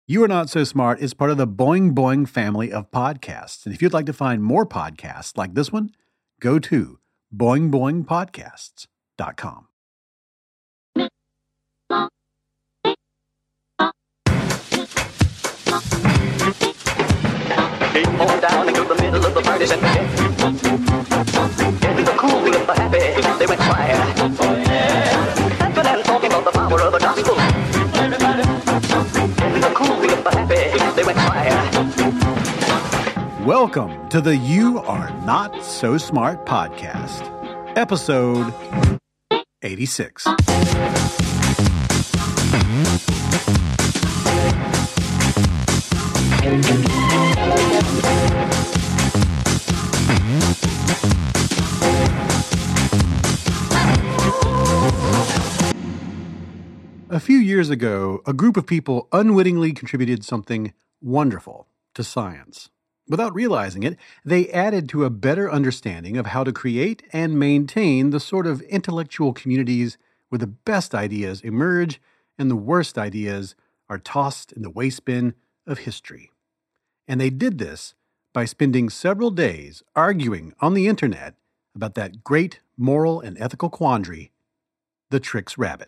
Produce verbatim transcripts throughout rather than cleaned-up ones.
You Are Not So Smart is part of the Boing Boing family of podcasts. And if you'd like to find more podcasts like this one, go to boing boing podcasts dot com. Came on down into the middle of the party center. Into the cool of the happy, they went fire. Oh yeah. Dancing and talking about the power of the gospel. Into the cool of the happy, they went fire. Welcome to the You Are Not So Smart podcast, episode eighty-six. A few years ago, a group of people unwittingly contributed something wonderful to science. Without realizing it, they added to a better understanding of how to create and maintain the sort of intellectual communities where the best ideas emerge and the worst ideas are tossed in the waste bin of history. And they did this by spending several days arguing on the internet about that great moral and ethical quandary, the Trix Rabbit.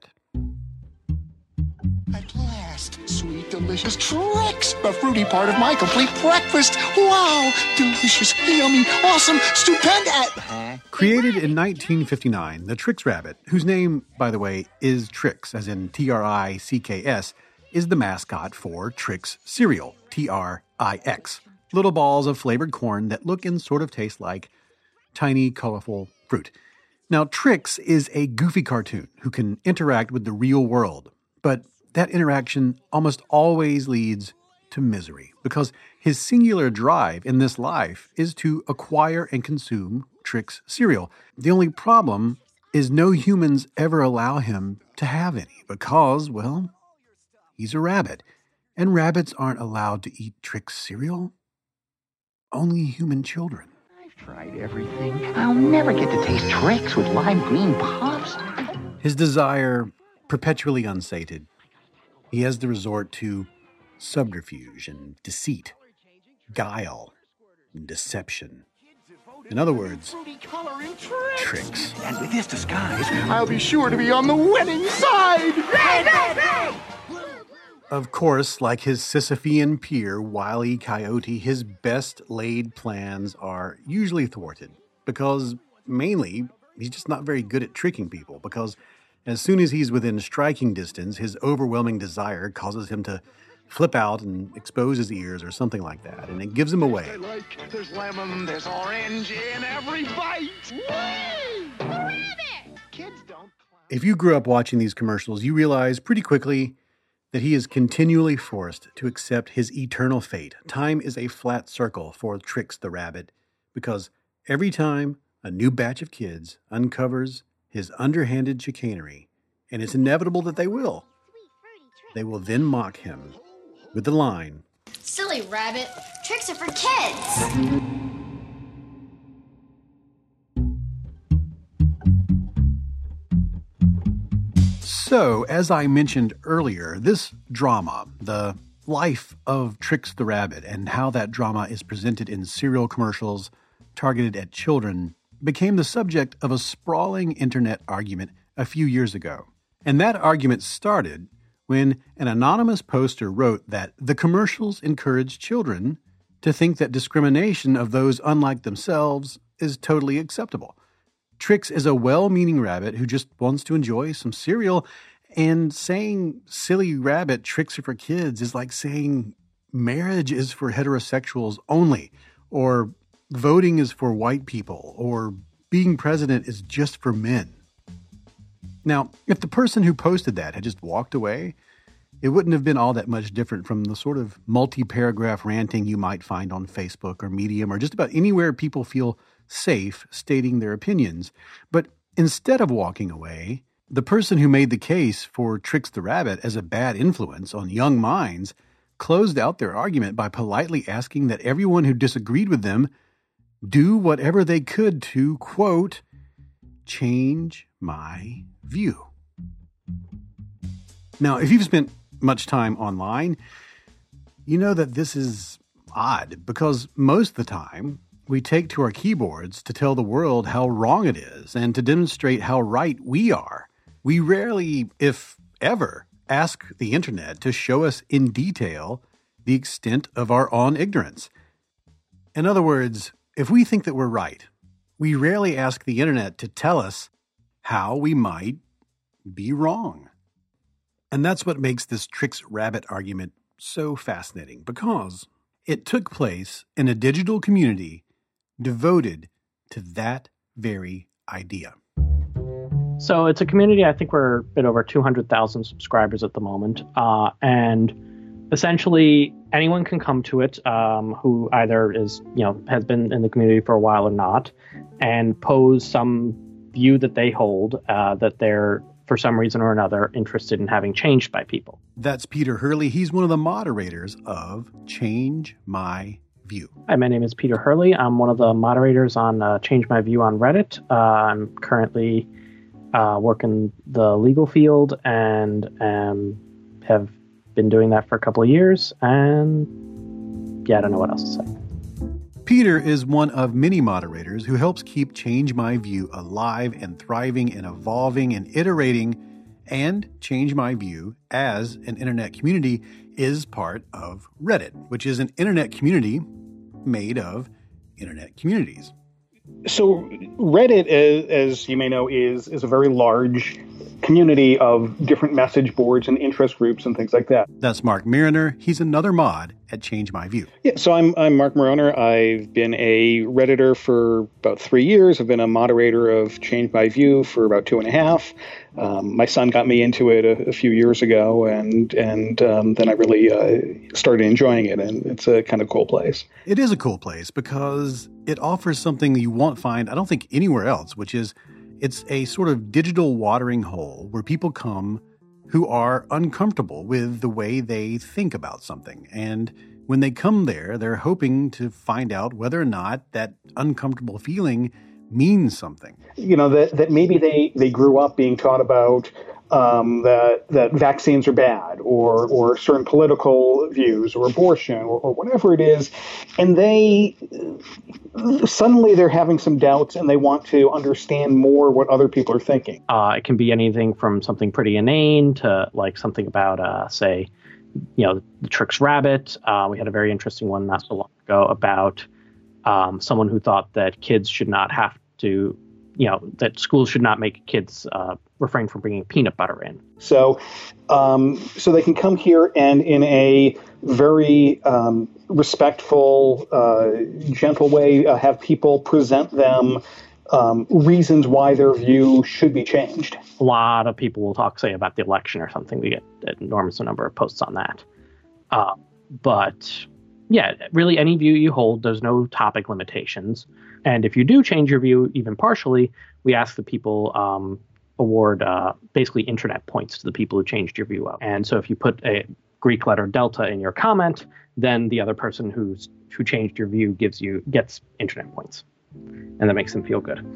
At last, sweet, delicious Trix, the fruity part of my complete breakfast. Wow, delicious, yummy, awesome, stupendous. Created in nineteen fifty-nine, the Trix Rabbit, whose name, by the way, is Trix, as in T R I C K S, is the mascot for Trix cereal, T R I X. Little balls of flavored corn that look and sort of taste like tiny, colorful fruit. Now, Trix is a goofy cartoon who can interact with the real world, but that interaction almost always leads to misery because his singular drive in this life is to acquire and consume Trix cereal. The only problem is no humans ever allow him to have any because, well, he's a rabbit, and rabbits aren't allowed to eat Trix cereal. Only human children. I've tried everything. I'll never get to taste Trix with lime green puffs. His desire perpetually unsated, he has to resort to subterfuge and deceit, guile and deception. In other words, tricks. And with this disguise, I'll be sure to be on the winning side. Hey, hey, hey! Of course, like his Sisyphean peer, Wile E. Coyote, his best laid plans are usually thwarted because, mainly, he's just not very good at tricking people because as soon as he's within striking distance, his overwhelming desire causes him to flip out and expose his ears or something like that, and it gives him away. I like, there's lemon, there's orange in every bite. Whee! The rabbit! Kids don't clown. If you grew up watching these commercials, you realize pretty quickly that he is continually forced to accept his eternal fate. Time is a flat circle for Trix the Rabbit, because every time a new batch of kids uncovers his underhanded chicanery, and it's inevitable that they will, they will then mock him with the line, "Silly rabbit, tricks are for kids." So, as I mentioned earlier, this drama, the life of Trix the Rabbit and how that drama is presented in cereal commercials targeted at children, became the subject of a sprawling internet argument a few years ago. And that argument started when an anonymous poster wrote that the commercials encourage children to think that discrimination of those unlike themselves is totally acceptable. Trix is a well-meaning rabbit who just wants to enjoy some cereal, and saying silly rabbit tricks are for kids is like saying marriage is for heterosexuals only, or voting is for white people, or being president is just for men. Now, if the person who posted that had just walked away, it wouldn't have been all that much different from the sort of multi-paragraph ranting you might find on Facebook or Medium or just about anywhere people feel safe stating their opinions. But instead of walking away, the person who made the case for Trix the Rabbit as a bad influence on young minds closed out their argument by politely asking that everyone who disagreed with them do whatever they could to, quote, change my view. Now, if you've spent much time online, You know that this is odd because most of the time we take to our keyboards to tell the world how wrong it is and to demonstrate how right we are. We rarely, if ever, ask the internet to show us in detail the extent of our own ignorance. In other words, if we think that we're right, we rarely ask the internet to tell us how we might be wrong. And that's what makes this Trix Rabbit argument so fascinating, because it took place in a digital community devoted to that very idea. So it's a community, I think we're a bit over two hundred thousand subscribers at the moment. Uh, and essentially anyone can come to it um, who either is, you know, has been in the community for a while or not, and pose some view that they hold uh, that they're, for some reason or another, interested in having changed by people. That's Peter Hurley. He's one of the moderators of Change My View. Hi, my name is Peter Hurley. I'm one of the moderators on uh, Change My View on Reddit. Uh, I'm currently uh, working the legal field and um, have been doing that for a couple of years. And yeah, I don't know what else to say. Peter is one of many moderators who helps keep Change My View alive and thriving and evolving and iterating. And Change My View, as an internet community, is part of Reddit, which is an internet community made of internet communities. So Reddit, as, as you may know, is is a very large community of different message boards and interest groups and things like that. That's Mark Mariner. He's another mod at Change My View. Yeah, so I'm I'm Mark Mariner. I've been a Redditor for about three years. I've been a moderator of Change My View for about two and a half. Um, my son got me into it a, a few years ago, and and um, then I really uh, started enjoying it, and it's a kind of cool place. It is a cool place because it offers something you won't find, I don't think, anywhere else, which is it's a sort of digital watering hole where people come who are uncomfortable with the way they think about something. And when they come there, they're hoping to find out whether or not that uncomfortable feeling means something. You know, that, that maybe they, they grew up being taught about um, that that vaccines are bad, or or certain political views, or abortion, or, or whatever it is, and they suddenly they're having some doubts, and they want to understand more what other people are thinking. Uh, it can be anything from something pretty inane to like something about, uh, say, you know, the Trix Rabbit. Uh, we had a very interesting one not so long ago about um, someone who thought that kids should not have to, you know, that schools should not make kids uh, refrain from bringing peanut butter in. So, um, so they can come here and in a very um, respectful, uh, gentle way, uh, have people present them um, reasons why their view should be changed. A lot of people will talk, say, about the election or something. We get an enormous number of posts on that. Uh, but yeah, really any view you hold, there's no topic limitations. And if you do change your view, even partially, we ask that people um, award uh, basically internet points to the people who changed your view up. And so if you put a Greek letter delta in your comment, then the other person who's who changed your view gives you gets internet points. And that makes them feel good.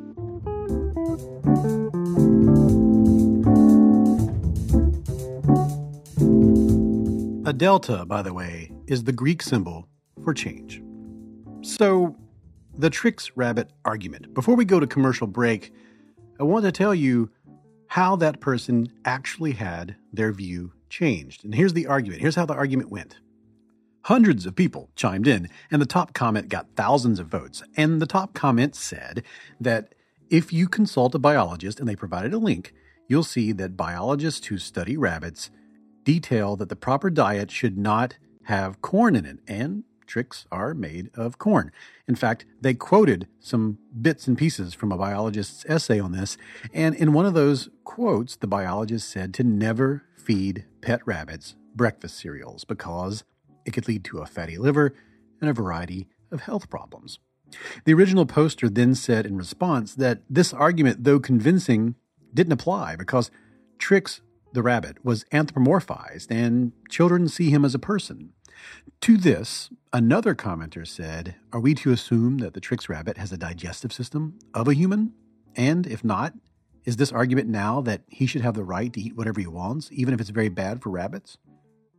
A delta, by the way, is the Greek symbol for change. So, the Trix Rabbit argument. Before we go to commercial break, I want to tell you how that person actually had their view changed. And here's the argument. Here's how the argument went. Hundreds of people chimed in, and the top comment got thousands of votes. And the top comment said that if you consult a biologist, and they provided a link, you'll see that biologists who study rabbits detail that the proper diet should not have corn in it, and Trix are made of corn. In fact, they quoted some bits and pieces from a biologist's essay on this, and in one of those quotes, the biologist said to never feed pet rabbits breakfast cereals because it could lead to a fatty liver and a variety of health problems. The original poster then said in response that this argument, though convincing, didn't apply because Trix the rabbit was anthropomorphized and children see him as a person. To this, another commenter said, are we to assume that the Trix rabbit has a digestive system of a human? And if not, is this argument now that he should have the right to eat whatever he wants, even if it's very bad for rabbits?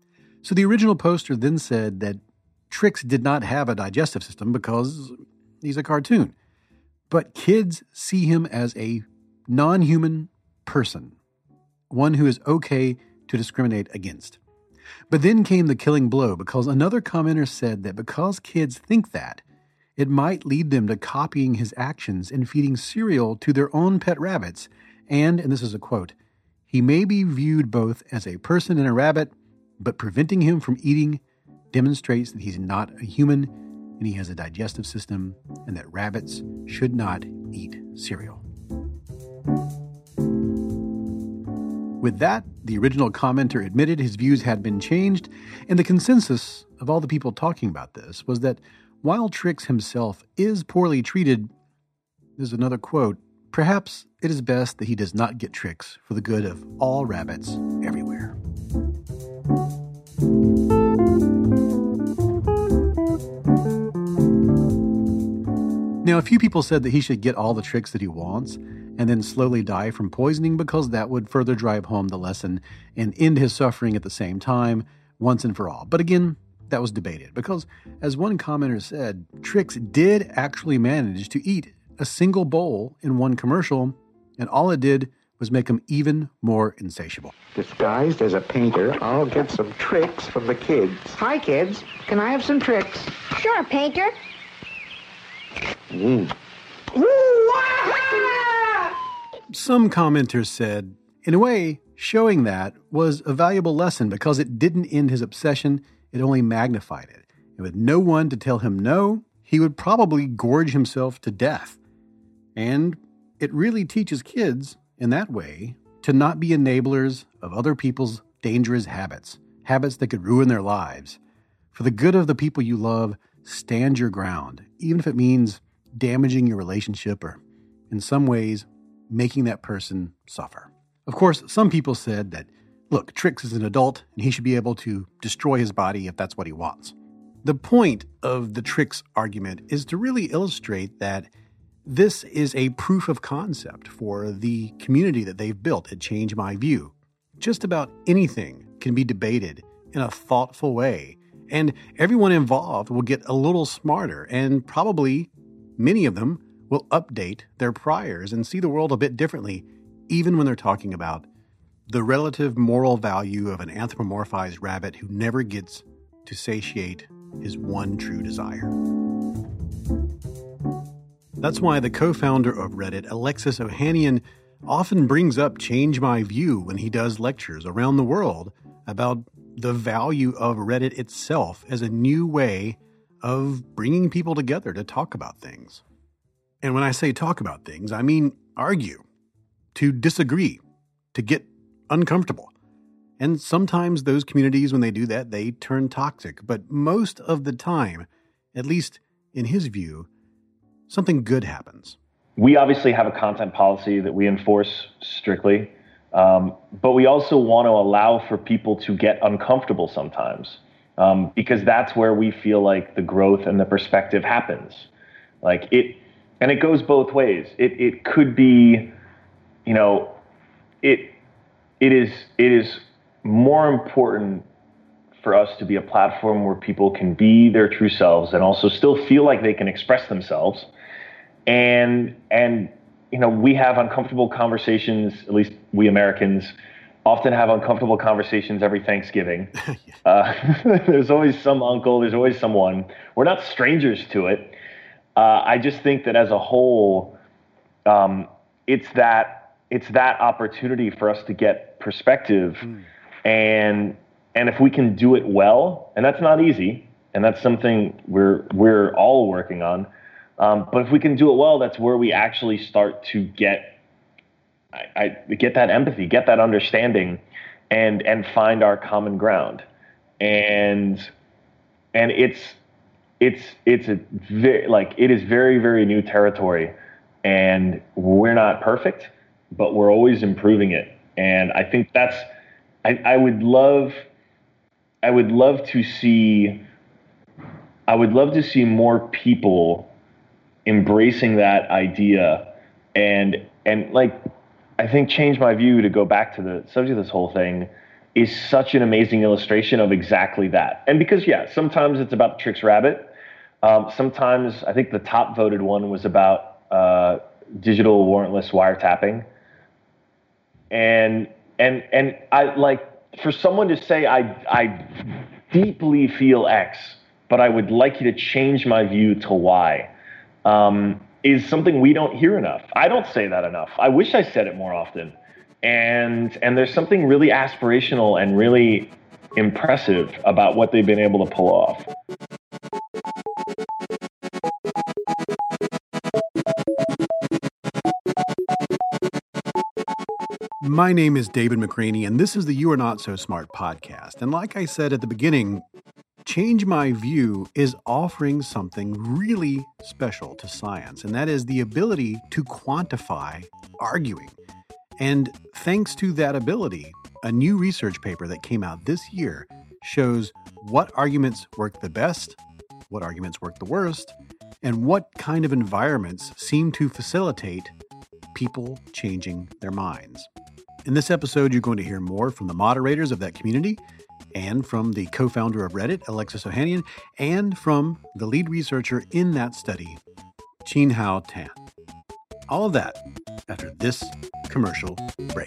So the original poster then said that Trix did not have a digestive system because he's a cartoon. But kids see him as a non-human person, one who is okay to discriminate against. But then came the killing blow because another commenter said that because kids think that, it might lead them to copying his actions and feeding cereal to their own pet rabbits. And, and this is a quote, he may be viewed both as a person and a rabbit, but preventing him from eating demonstrates that he's not a human and he has a digestive system and that rabbits should not eat cereal. With that, the original commenter admitted his views had been changed, and the consensus of all the people talking about this was that while Trix himself is poorly treated, there's another quote, perhaps it is best that he does not get Trix for the good of all rabbits everywhere. Now, a few people said that he should get all the Trix that he wants and then slowly die from poisoning because that would further drive home the lesson and end his suffering at the same time, once and for all. But again, that was debated because, as one commenter said, Trix did actually manage to eat a single bowl in one commercial, and all it did was make him even more insatiable. Disguised as a painter, I'll get some tricks from the kids. Hi, kids. Can I have some tricks? Sure, Painter. Mm. Some commenters said, in a way, showing that was a valuable lesson because it didn't end his obsession, it only magnified it. And with no one to tell him no, he would probably gorge himself to death. And it really teaches kids, in that way, to not be enablers of other people's dangerous habits, habits that could ruin their lives. For the good of the people you love, stand your ground, even if it means damaging your relationship or, in some ways, making that person suffer. Of course, some people said that, look, Trix is an adult and he should be able to destroy his body if that's what he wants. The point of the Trix argument is to really illustrate that this is a proof of concept for the community that they've built at Change My View. Just about anything can be debated in a thoughtful way, and everyone involved will get a little smarter, and probably many of them will update their priors and see the world a bit differently, even when they're talking about the relative moral value of an anthropomorphized rabbit who never gets to satiate his one true desire. That's why the co-founder of Reddit, Alexis Ohanian, often brings up Change My View when he does lectures around the world about the value of Reddit itself as a new way of bringing people together to talk about things. And when I say talk about things, I mean argue, to disagree, to get uncomfortable. And sometimes those communities, when they do that, they turn toxic. But most of the time, at least in his view, something good happens. We obviously have a content policy that we enforce strictly, um, but we also want to allow for people to get uncomfortable sometimes, um, because that's where we feel like the growth and the perspective happens. Like it, and it goes both ways. It it could be, you know, it it is it is more important for us to be a platform where people can be their true selves and also still feel like they can express themselves. And, and, you know, we have uncomfortable conversations, at least we Americans often have uncomfortable conversations every Thanksgiving. uh, there's always some uncle, there's always someone. We're not strangers to it. Uh, I just think that as a whole, um, it's that, it's that opportunity for us to get perspective. Mm. And, and if we can do it well, and that's not easy, and that's something we're, we're all working on. Um, but if we can do it well, that's where we actually start to get, I, I get that empathy, get that understanding, and and find our common ground. And and it's it's it's a very, like it is very very new territory, and we're not perfect, but we're always improving it. And I think that's I, I would love I would love to see I would love to see more people embracing that idea, and and like I think Change My View, to go back to the subject of this whole thing, is such an amazing illustration of exactly that. And because, yeah, sometimes it's about the Trix Rabbit. Um, sometimes I think the top voted one was about uh, digital warrantless wiretapping. And and and I like for someone to say I I deeply feel X, but I would like you to change my view to Y, um, is something we don't hear enough. I don't say that enough. I wish I said it more often. And and there's something really aspirational and really impressive about what they've been able to pull off. My name is David McRaney, and this is the You Are Not So Smart podcast. And like I said at the beginning, Change My View is offering something really special to science, and that is the ability to quantify arguing. And thanks to that ability, a new research paper that came out this year shows what arguments work the best, what arguments work the worst, and what kind of environments seem to facilitate people changing their minds. In this episode, you're going to hear more from the moderators of that community and from the co-founder of Reddit, Alexis Ohanian, and from the lead researcher in that study, Chin-Hao Tan. All of that after this commercial break.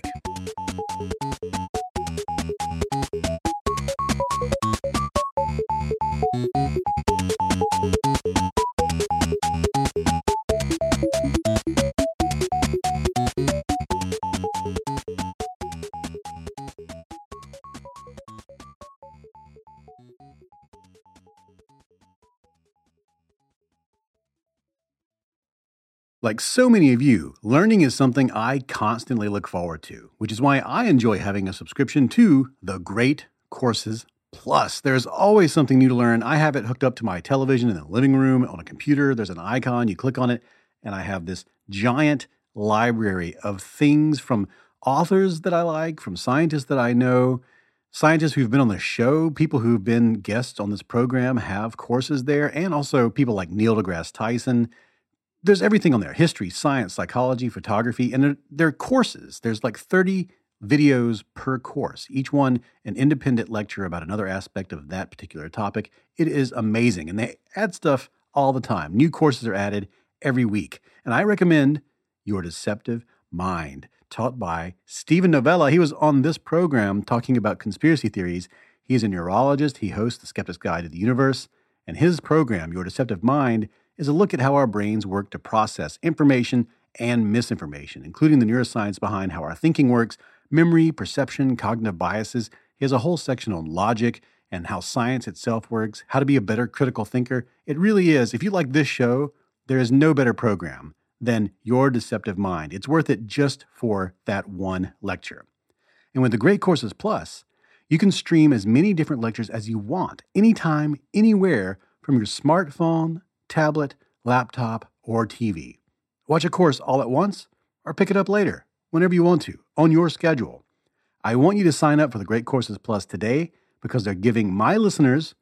Like so many of you, learning is something I constantly look forward to, which is why I enjoy having a subscription to the Great Courses Plus. There's always something new to learn. I have it hooked up to my television in the living room, on a computer. There's an icon, you click on it, and I have this giant library of things from authors that I like, from scientists that I know, scientists who've been on the show, people who've been guests on this program have courses there, and also people like Neil deGrasse Tyson. There's everything on there: history, science, psychology, photography, and they're, they're courses. There's like thirty videos per course, each one an independent lecture about another aspect of that particular topic. It is amazing, and they add stuff all the time. New courses are added every week, and I recommend Your Deceptive Mind, taught by Steven Novella. He was on this program talking about conspiracy theories. He's a neurologist. He hosts The Skeptic's Guide to the Universe, and his program, Your Deceptive Mind, is a look at how our brains work to process information and misinformation, including the neuroscience behind how our thinking works, memory, perception, cognitive biases. He has a whole section on logic and how science itself works, how to be a better critical thinker. It really is. If you like this show, there is no better program than Your Deceptive Mind. It's worth it just for that one lecture. And with the Great Courses Plus, you can stream as many different lectures as you want, anytime, anywhere, from your smartphone, tablet, laptop, or T V. Watch a course all at once or pick it up later, whenever you want to, on your schedule. I want you to sign up for the Great Courses Plus today because they're giving my listeners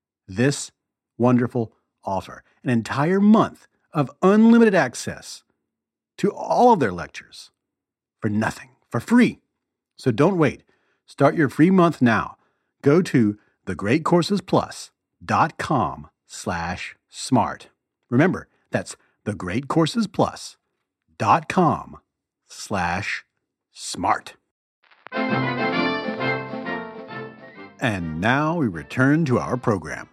this wonderful offer: an entire month of unlimited access to all of their lectures for nothing, for free. So don't wait. Start your free month now. Go to thegreatcoursesplus.com slash smart. Remember, that's thegreatcoursesplus.com slash smart. And now we return to our program.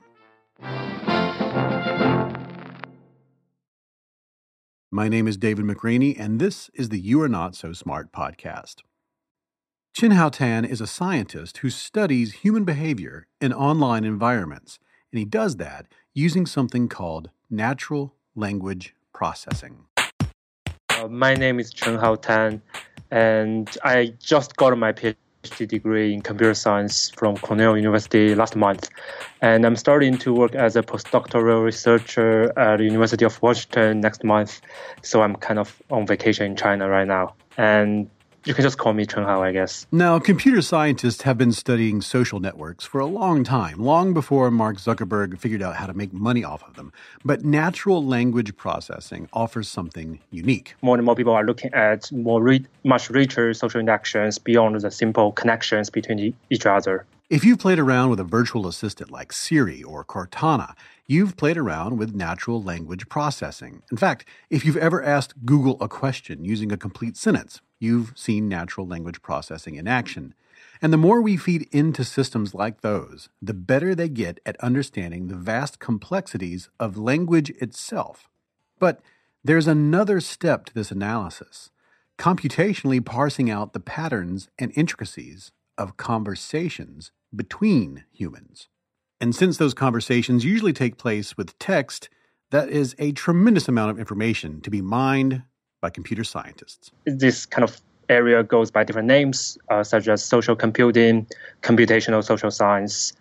My name is David McRaney, and this is the You Are Not So Smart podcast. Chin-Hao Tan is a scientist who studies human behavior in online environments, and he does that using something called natural language processing. Uh, my name is Chin-Hao Tan, and I just got my PhD degree in computer science from Cornell University last month. And I'm starting to work as a postdoctoral researcher at the University of Washington next month. So I'm kind of on vacation in China right now. And you can just call me Chen Hao, I guess. Now, computer scientists have been studying social networks for a long time, long before Mark Zuckerberg figured out how to make money off of them. But natural language processing offers something unique. More and more people are looking at more re- much richer social interactions beyond the simple connections between e- each other. If you've played around with a virtual assistant like Siri or Cortana, you've played around with natural language processing. In fact, if you've ever asked Google a question using a complete sentence, you've seen natural language processing in action. And the more we feed into systems like those, the better they get at understanding the vast complexities of language itself. But there's another step to this analysis, computationally parsing out the patterns and intricacies of conversations between humans. And since those conversations usually take place with text, that is a tremendous amount of information to be mined by computer scientists. This kind of area goes by different names, uh, such as social computing, computational social science.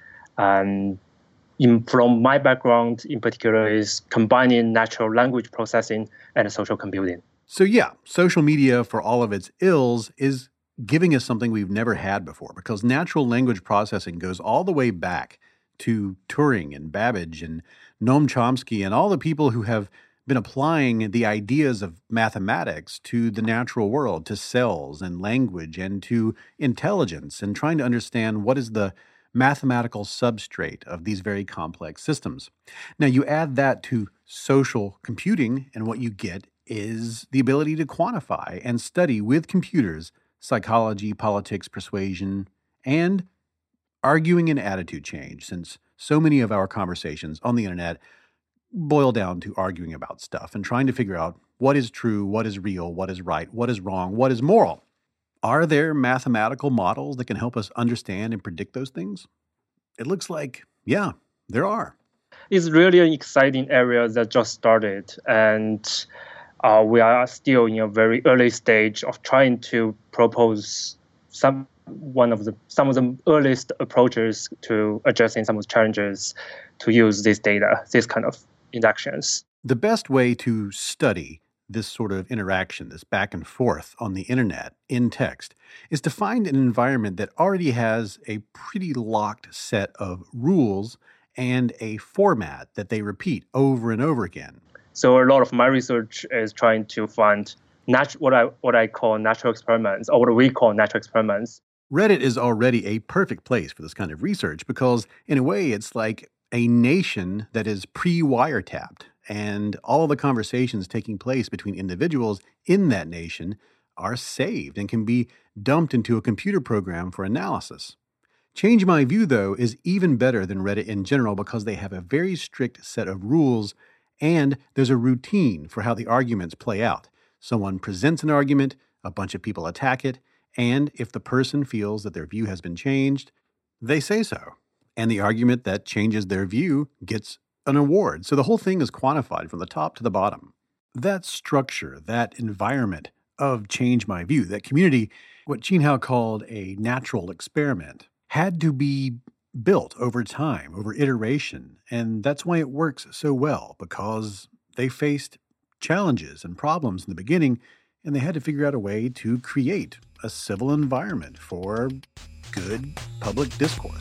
And in, from my background in particular is combining natural language processing and social computing. So yeah, social media, for all of its ills, is giving us something we've never had before, because natural language processing goes all the way back to Turing and Babbage and Noam Chomsky and all the people who have been applying the ideas of mathematics to the natural world, to cells and language and to intelligence, and trying to understand what is the mathematical substrate of these very complex systems. Now, you add that to social computing, and what you get is the ability to quantify and study with computers psychology, politics, persuasion, and arguing and attitude change, since so many of our conversations on the internet boil down to arguing about stuff and trying to figure out what is true, what is real, what is right, what is wrong, what is moral. Are there mathematical models that can help us understand and predict those things? It looks like, yeah, there are. It's really an exciting area that just started, and Uh, we are still in a very early stage of trying to propose some one of the some of the earliest approaches to addressing some of the challenges to use this data, this kind of interactions. The best way to study this sort of interaction, this back and forth on the internet in text, is to find an environment that already has a pretty locked set of rules and a format that they repeat over and over again. So a lot of my research is trying to find nat- what I what I call natural experiments, or what we call natural experiments. Reddit is already a perfect place for this kind of research because, in a way, it's like a nation that is pre-wiretapped, and all of the conversations taking place between individuals in that nation are saved and can be dumped into a computer program for analysis. Change My View, though, is even better than Reddit in general because they have a very strict set of rules, and there's a routine for how the arguments play out. Someone presents an argument, a bunch of people attack it, and if the person feels that their view has been changed, they say so. And the argument that changes their view gets an award. So the whole thing is quantified from the top to the bottom. That structure, that environment of Change My View, that community, what Chen Hao called a natural experiment, had to be built over time, over iteration. And that's why it works so well, because they faced challenges and problems in the beginning, and they had to figure out a way to create a civil environment for good public discourse.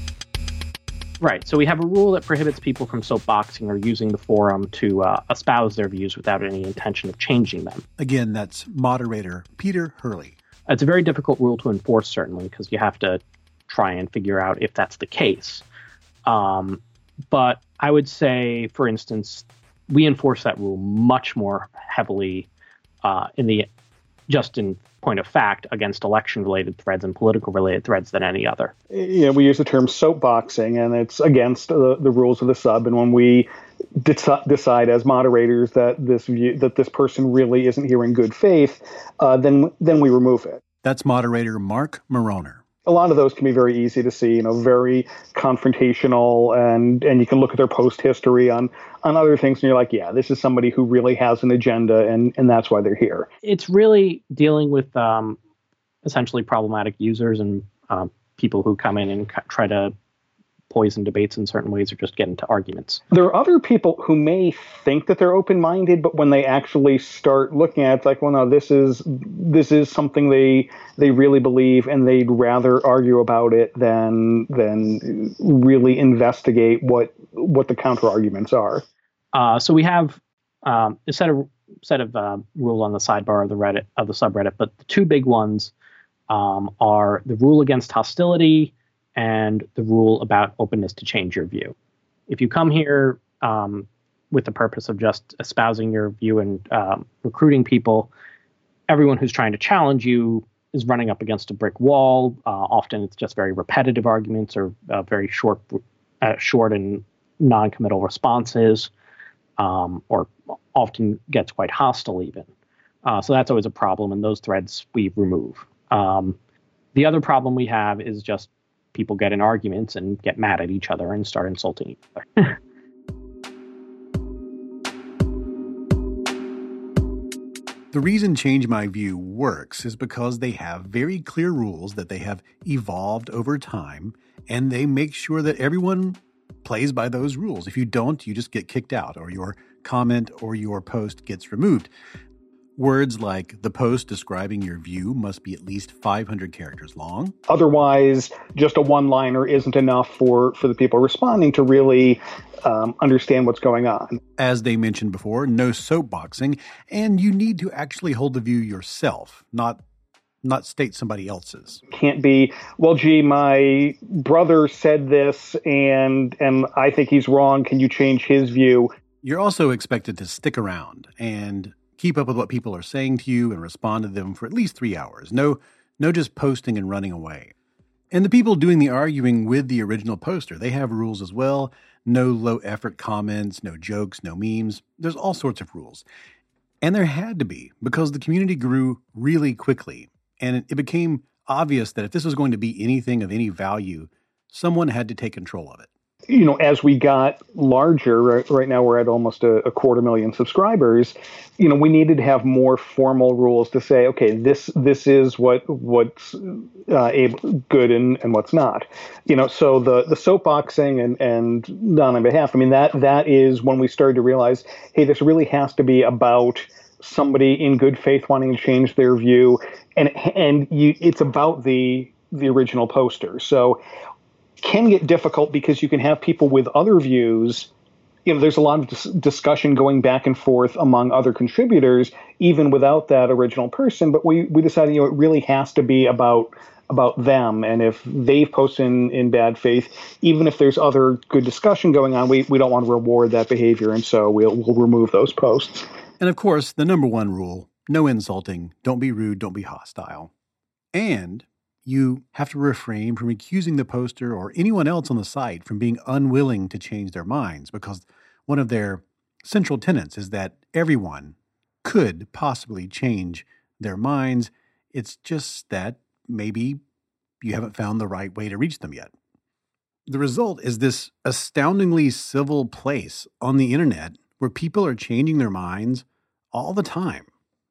Right. So we have a rule that prohibits people from soapboxing or using the forum to uh, espouse their views without any intention of changing them. Again, that's moderator Peter Hurley. It's a very difficult rule to enforce, certainly, because you have to try and figure out if that's the case. Um, but I would say, for instance, we enforce that rule much more heavily uh, in the just in point of fact against election-related threads and political-related threads than any other. Yeah, we use the term soapboxing, and it's against the, the rules of the sub. And when we de- decide as moderators that this view, that this person really isn't here in good faith, uh, then then we remove it. That's moderator Mark Moroner. A lot of those can be very easy to see, you know, very confrontational, and, and you can look at their post history on, on other things, and you're like, yeah, this is somebody who really has an agenda, and, and that's why they're here. It's really dealing with um, essentially problematic users and uh, people who come in and try to poison debates in certain ways or just get into arguments. There are other people who may think that they're open-minded, but when they actually start looking at it, it's like, well, no, this is this is something they they really believe, and they'd rather argue about it than than really investigate what what the counter-arguments are. Uh, so we have um, a set of set of uh, rules on the sidebar of the Reddit of the subreddit, but the two big ones um, are the rule against hostility and the rule about openness to change your view. If you come here um, with the purpose of just espousing your view and um, recruiting people, everyone who's trying to challenge you is running up against a brick wall. Uh, often it's just very repetitive arguments or uh, very short, uh, short and non-committal responses, um, or often gets quite hostile even. Uh, so that's always a problem, and those threads we remove. Um, the other problem we have is just people get in arguments and get mad at each other and start insulting each other. The reason Change My View works is because they have very clear rules that they have evolved over time, and they make sure that everyone plays by those rules. If you don't, you just get kicked out, or your comment or your post gets removed. Words like the post describing your view must be at least five hundred characters long. Otherwise, just a one-liner isn't enough for, for the people responding to really um, understand what's going on. As they mentioned before, no soapboxing, and you need to actually hold the view yourself, not not state somebody else's. Can't be, well, gee, my brother said this, and and I think he's wrong. Can you change his view? You're also expected to stick around and keep up with what people are saying to you and respond to them for at least three hours. No, no just posting and running away. And the people doing the arguing with the original poster, they have rules as well. No low-effort comments, no jokes, no memes. There's all sorts of rules. And there had to be, because the community grew really quickly. And it became obvious that if this was going to be anything of any value, someone had to take control of it. You know, as we got larger, right, right now we're at almost a, a quarter million subscribers, you know, we needed to have more formal rules to say, okay, this this is what what's uh, able, good and, and what's not. You know, so the, the soapboxing and, and not on behalf, I mean, that that is when we started to realize, hey, this really has to be about somebody in good faith wanting to change their view. And and you, it's about the the original poster. So can get difficult because you can have people with other views. You know, there's a lot of dis- discussion going back and forth among other contributors, even without that original person. But we, we decided, you know, it really has to be about about them. And if they've posted in, in bad faith, even if there's other good discussion going on, we, we don't want to reward that behavior. And so we'll, we'll remove those posts. And of course, the number one rule, no insulting, don't be rude, don't be hostile. And you have to refrain from accusing the poster or anyone else on the site from being unwilling to change their minds, because one of their central tenets is that everyone could possibly change their minds. It's just that maybe you haven't found the right way to reach them yet. The result is this astoundingly civil place on the internet where people are changing their minds all the time.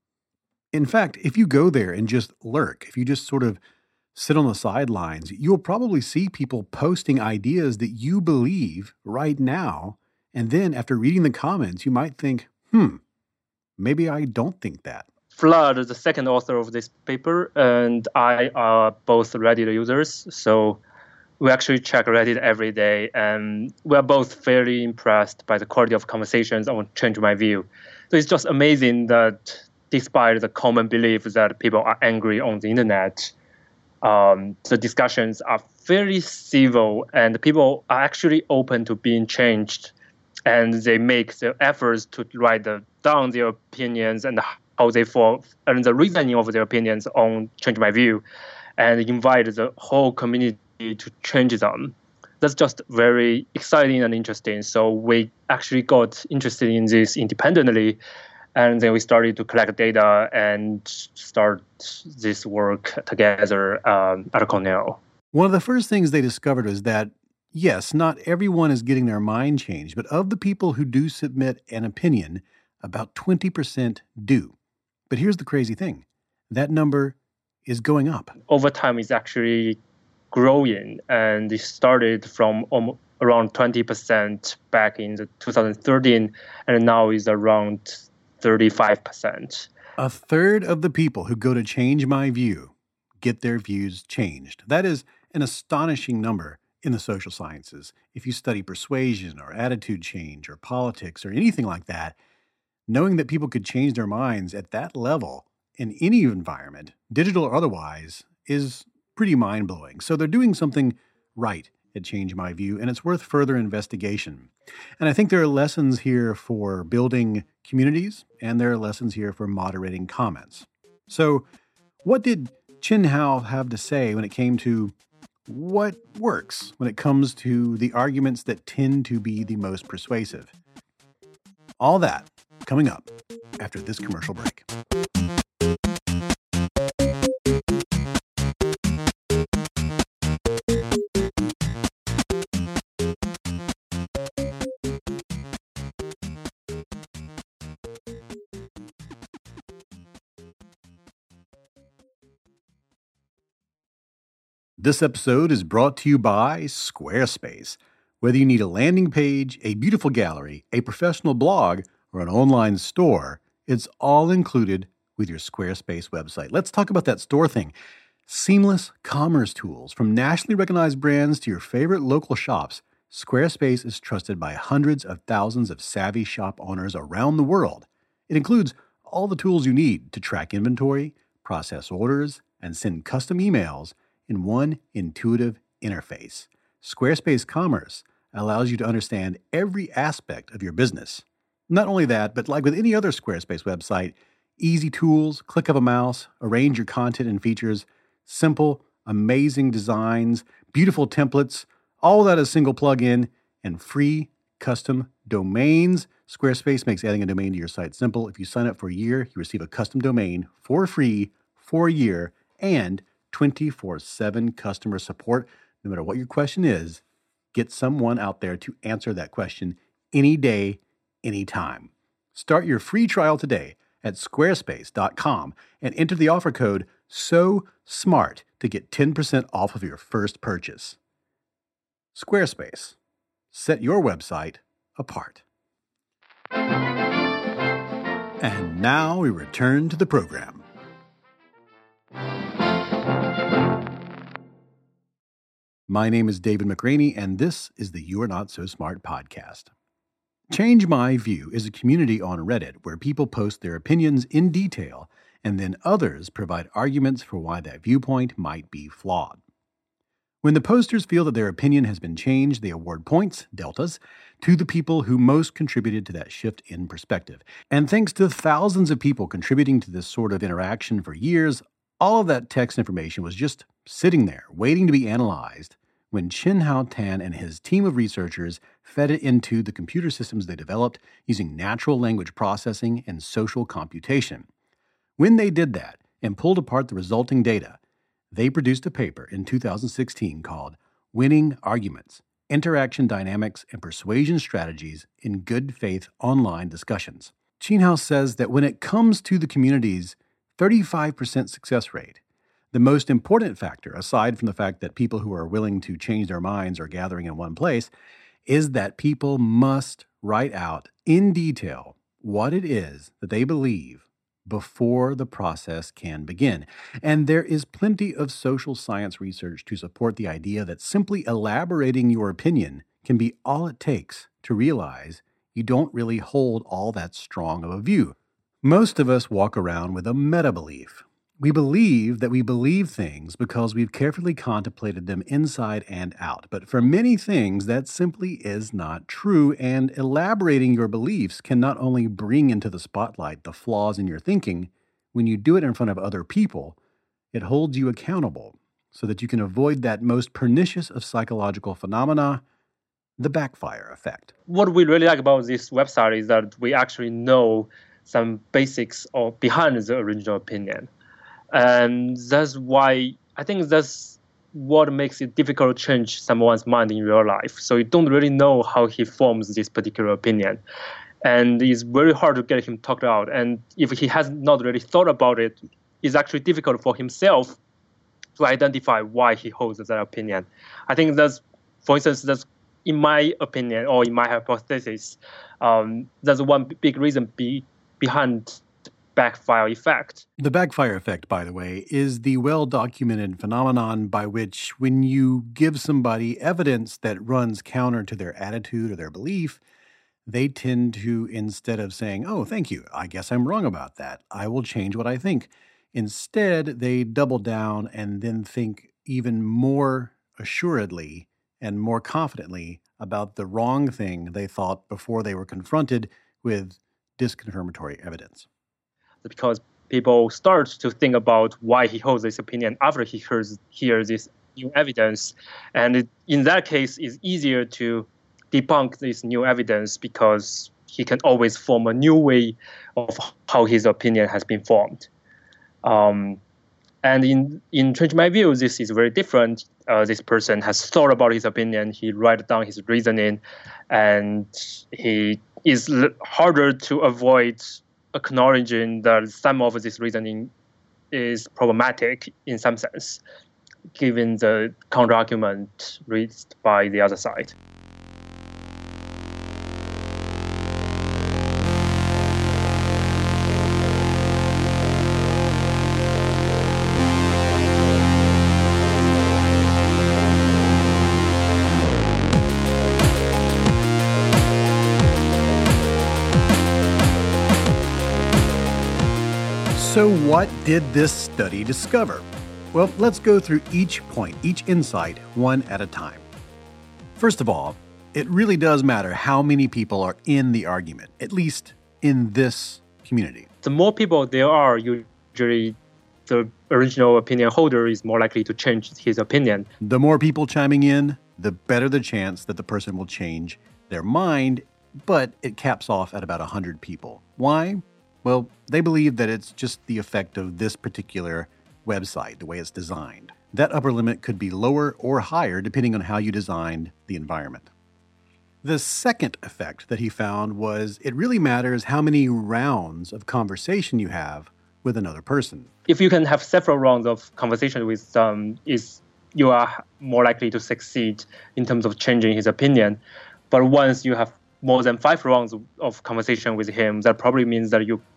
In fact, if you go there and just lurk, if you just sort of sit on the sidelines, you'll probably see people posting ideas that you believe right now. And then after reading the comments, you might think, hmm, maybe I don't think that. Flood, the second author of this paper, and I are both Reddit users. So we actually check Reddit every day. And we're both very impressed by the quality of conversations on Change My View. So it's just amazing that despite the common belief that people are angry on the internet, Um, the discussions are very civil and people are actually open to being changed, and they make the efforts to write the, down their opinions and how they fall and the reasoning of their opinions on Change My View, and invite the whole community to change them. That's just very exciting and interesting. So we actually got interested in this independently. And then we started to collect data and start this work together um, at Cornell. One of the first things they discovered is that, yes, not everyone is getting their mind changed, but of the people who do submit an opinion, about twenty percent do. But here's the crazy thing. That number is going up. Over time, it's actually growing, and it started from almost around twenty percent back in the two thousand thirteen, and now is around thirty-five percent. A third of the people who go to Change My View get their views changed. That is an astonishing number in the social sciences. If you study persuasion or attitude change or politics or anything like that, knowing that people could change their minds at that level in any environment, digital or otherwise, is pretty mind-blowing. So they're doing something right at Change My View, and it's worth further investigation. And I think there are lessons here for building communities, and there are lessons here for moderating comments. So what did Chin Hao have to say when it came to what works when it comes to the arguments that tend to be the most persuasive? All that coming up after this commercial break. This episode is brought to you by Squarespace. Whether you need a landing page, a beautiful gallery, a professional blog, or an online store, it's all included with your Squarespace website. Let's talk about that store thing. Seamless commerce tools from nationally recognized brands to your favorite local shops. Squarespace is trusted by hundreds of thousands of savvy shop owners around the world. It includes all the tools you need to track inventory, process orders, and send custom emails in one intuitive interface. Squarespace Commerce allows you to understand every aspect of your business. Not only that, but like with any other Squarespace website, easy tools, click of a mouse, arrange your content and features, simple, amazing designs, beautiful templates, all that is single plugin, and free custom domains. Squarespace makes adding a domain to your site simple. If you sign up for a year, you receive a custom domain for free for a year and twenty-four seven customer support. No matter what your question is, get someone out there to answer that question any day, anytime. Start your free trial today at squarespace dot com and enter the offer code SOSMART to get ten percent off of your first purchase. Squarespace. Set your website apart. And now we return to the program. My name is David McRaney, and this is the You Are Not So Smart podcast. Change My View is a community on Reddit where people post their opinions in detail, and then others provide arguments for why that viewpoint might be flawed. When the posters feel that their opinion has been changed, they award points, deltas, to the people who most contributed to that shift in perspective. And thanks to thousands of people contributing to this sort of interaction for years, all of that text information was just sitting there, waiting to be analyzed, when Chin Hao Tan and his team of researchers fed it into the computer systems they developed using natural language processing and social computation. When they did that and pulled apart the resulting data, they produced a paper in two thousand sixteen called Winning Arguments, Interaction Dynamics and Persuasion Strategies in Good Faith Online Discussions. Chin Hao says that when it comes to the community's thirty-five percent success rate, the most important factor, aside from the fact that people who are willing to change their minds are gathering in one place, is that people must write out in detail what it is that they believe before the process can begin. And there is plenty of social science research to support the idea that simply elaborating your opinion can be all it takes to realize you don't really hold all that strong of a view. Most of us walk around with a meta-belief. We believe that we believe things because we've carefully contemplated them inside and out. But for many things, that simply is not true, and elaborating your beliefs can not only bring into the spotlight the flaws in your thinking, when you do it in front of other people, it holds you accountable so that you can avoid that most pernicious of psychological phenomena, the backfire effect. What we really like about this website is that we actually know some basics or behind the original opinion. And that's why I think that's what makes it difficult to change someone's mind in real life. So you don't really know how he forms this particular opinion. And it's very hard to get him talked out. And if he has not really thought about it, it's actually difficult for himself to identify why he holds that opinion. I think that's, for instance, that's in my opinion or in my hypothesis, um, that's one big reason be, behind backfire effect. The backfire effect, by the way, is the well-documented phenomenon by which when you give somebody evidence that runs counter to their attitude or their belief, they tend to, instead of saying, oh, thank you, I guess I'm wrong about that, I will change what I think. Instead, they double down and then think even more assuredly and more confidently about the wrong thing they thought before they were confronted with disconfirmatory evidence. Because people start to think about why he holds this opinion after he hears, hears this new evidence. And it, in that case, it's easier to debunk this new evidence because he can always form a new way of how his opinion has been formed. Um, and in, in Change My View, this is very different. Uh, this person has thought about his opinion, he writes down his reasoning, and he is l- harder to avoid acknowledging that some of this reasoning is problematic in some sense, given the counterargument raised by the other side. So what did this study discover? Well, let's go through each point, each insight, one at a time. First of all, it really does matter how many people are in the argument, at least in this community. The more people there are, usually the original opinion holder is more likely to change his opinion. The more people chiming in, the better the chance that the person will change their mind, but it caps off at about one hundred people. Why? Well, they believe that it's just the effect of this particular website, the way it's designed. That upper limit could be lower or higher depending on how you designed the environment. The second effect that he found was it really matters how many rounds of conversation you have with another person. If you can have several rounds of conversation with some, is you are more likely to succeed in terms of changing his opinion. But once you have more than five rounds of conversation with him, that probably means that you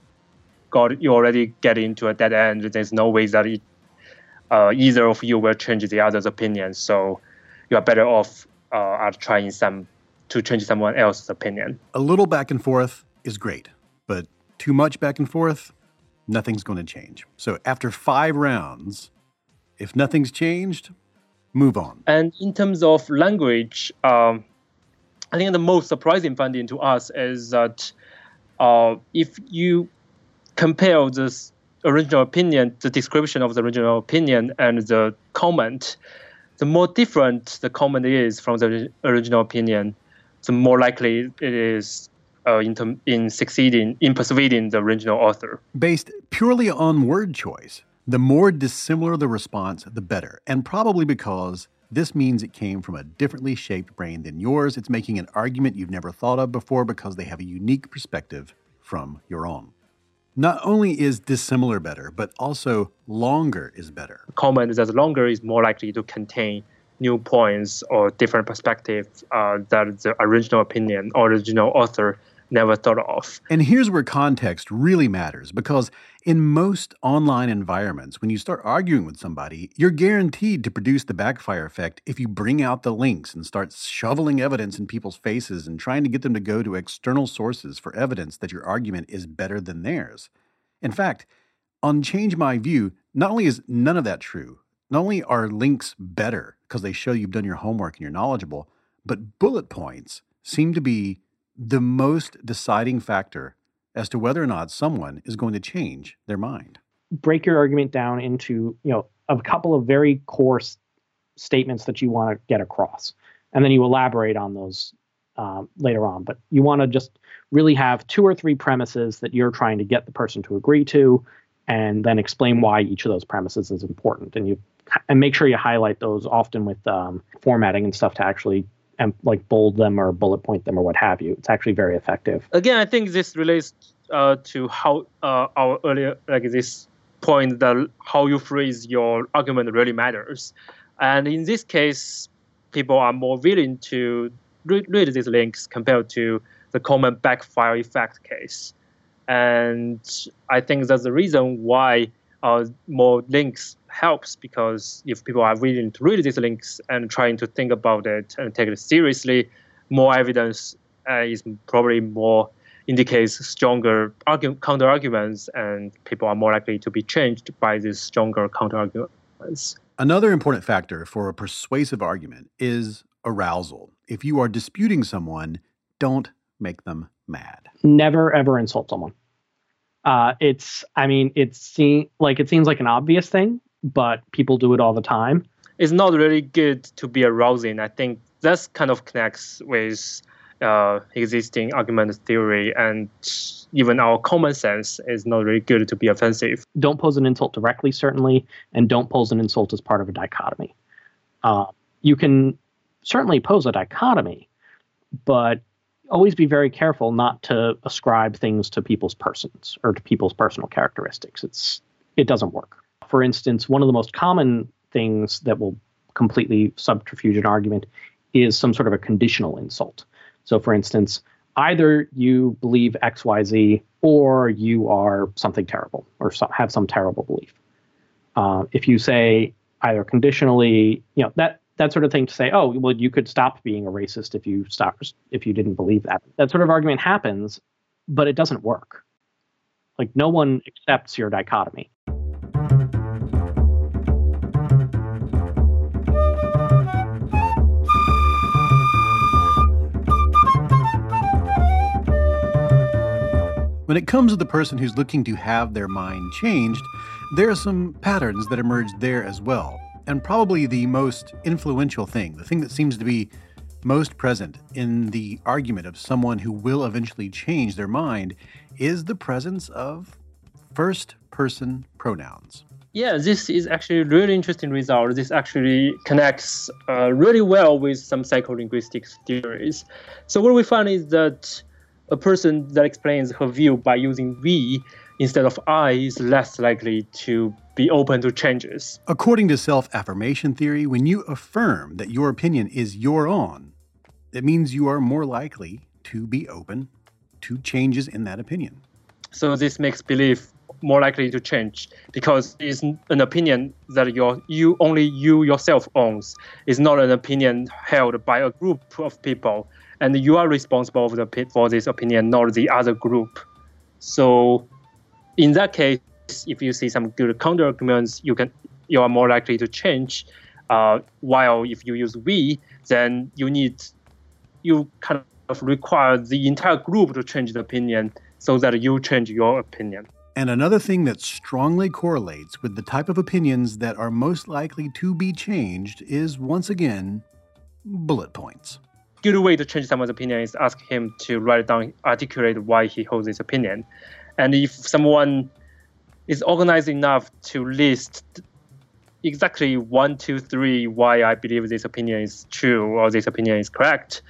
got you already get into a dead end. There's no way that it, uh, either of you will change the other's opinion. So you are better off uh, at trying some to change someone else's opinion. A little back and forth is great, but too much back and forth, nothing's going to change. So after five rounds, if nothing's changed, move on. And in terms of language, um, I think the most surprising finding to us is that uh, if you compare this original opinion, the description of the original opinion, and the comment, the more different the comment is from the original opinion, the more likely it is uh, in, term, in succeeding, in persuading the original author. Based purely on word choice, the more dissimilar the response, the better. And probably because this means it came from a differently shaped brain than yours. It's making an argument you've never thought of before because they have a unique perspective from your own. Not only is dissimilar better, but also longer is better. Comment that longer is more likely to contain new points or different perspectives uh, that the original opinion or original author never thought of. And here's where context really matters, because in most online environments, when you start arguing with somebody, you're guaranteed to produce the backfire effect if you bring out the links and start shoveling evidence in people's faces and trying to get them to go to external sources for evidence that your argument is better than theirs. In fact, on Change My View, not only is none of that true, not only are links better because they show you've done your homework and you're knowledgeable, but bullet points seem to be the most deciding factor as to whether or not someone is going to change their mind. Break your argument down into, you know, a couple of very coarse statements that you want to get across. And then you elaborate on those um, later on. But you want to just really have two or three premises that you're trying to get the person to agree to, and then explain why each of those premises is important. And you and make sure you highlight those, often with um, formatting and stuff, to actually and like bold them or bullet point them or what have you. It's actually very effective. Again, I think this relates uh, to how uh, our earlier, like this point that how you phrase your argument really matters. And in this case, people are more willing to read, read these links compared to the common backfire effect case. And I think that's the reason why uh, more links helps, because if people are willing to read these links and trying to think about it and take it seriously, more evidence uh, is probably more indicates stronger argue, counter arguments, and people are more likely to be changed by these stronger counter arguments. Another important factor for a persuasive argument is arousal. If you are disputing someone, don't make them mad. Never ever insult someone. Uh, it's, I mean, it's seem, like it seems like an obvious thing, but people do it all the time. It's not really good to be arousing. I think that kind of connects with uh, existing argument theory, and even our common sense is not really good to be offensive. Don't pose an insult directly, certainly, and don't pose an insult as part of a dichotomy. Uh, you can certainly pose a dichotomy, but always be very careful not to ascribe things to people's persons or to people's personal characteristics. It's it doesn't work. For instance, one of the most common things that will completely subterfuge an argument is some sort of a conditional insult. So, for instance, either you believe X Y Z or you are something terrible or so, have some terrible belief. Uh, if you say either conditionally, you know, that that sort of thing to say, oh, well, you could stop being a racist if you stopped, if you didn't believe that. That sort of argument happens, but it doesn't work. Like, no one accepts your dichotomy. When it comes to the person who's looking to have their mind changed, there are some patterns that emerge there as well. And probably the most influential thing, the thing that seems to be most present in the argument of someone who will eventually change their mind, is the presence of first-person pronouns. Yeah, this is actually a really interesting result. This actually connects uh, really well with some psycholinguistics theories. So what we find is that a person that explains her view by using we instead of I is less likely to be open to changes. According to self-affirmation theory, when you affirm that your opinion is your own, it means you are more likely to be open to changes in that opinion. So this makes belief more likely to change because it's an opinion that your, you only you yourself owns. It's not an opinion held by a group of people, and you are responsible for, the, for this opinion, not the other group. So in that case, if you see some good counter arguments, you can you are more likely to change. Uh, while if you use we, then you need you kind of require the entire group to change the opinion so that you change your opinion. And another thing that strongly correlates with the type of opinions that are most likely to be changed is, once again, bullet points. Good way to change someone's opinion is ask him to write down, articulate why he holds this opinion. And if someone is organized enough to list exactly one, two, three why I believe this opinion is true or this opinion is correct,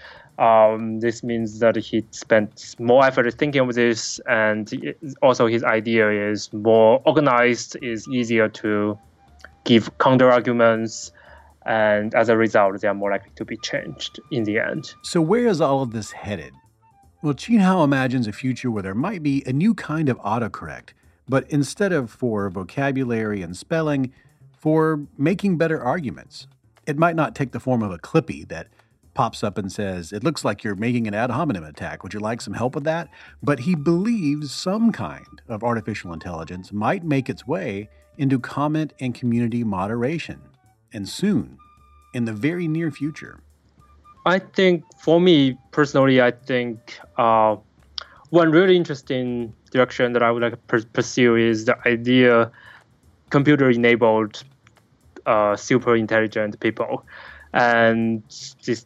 um, this means that he spent more effort thinking of this, and also his idea is more organized, is easier to give counter arguments, and as a result, they are more likely to be changed in the end. So where is all of this headed? Well, Chin Hao imagines a future where there might be a new kind of autocorrect, but instead of for vocabulary and spelling, for making better arguments. It might not take the form of a clippy that pops up and says, it looks like you're making an ad hominem attack. Would you like some help with that? But he believes some kind of artificial intelligence might make its way into comment and community moderation. And soon, in the very near future. I think, for me personally, I think uh, one really interesting direction that I would like to per- pursue is the idea computer-enabled uh, super intelligent people. And this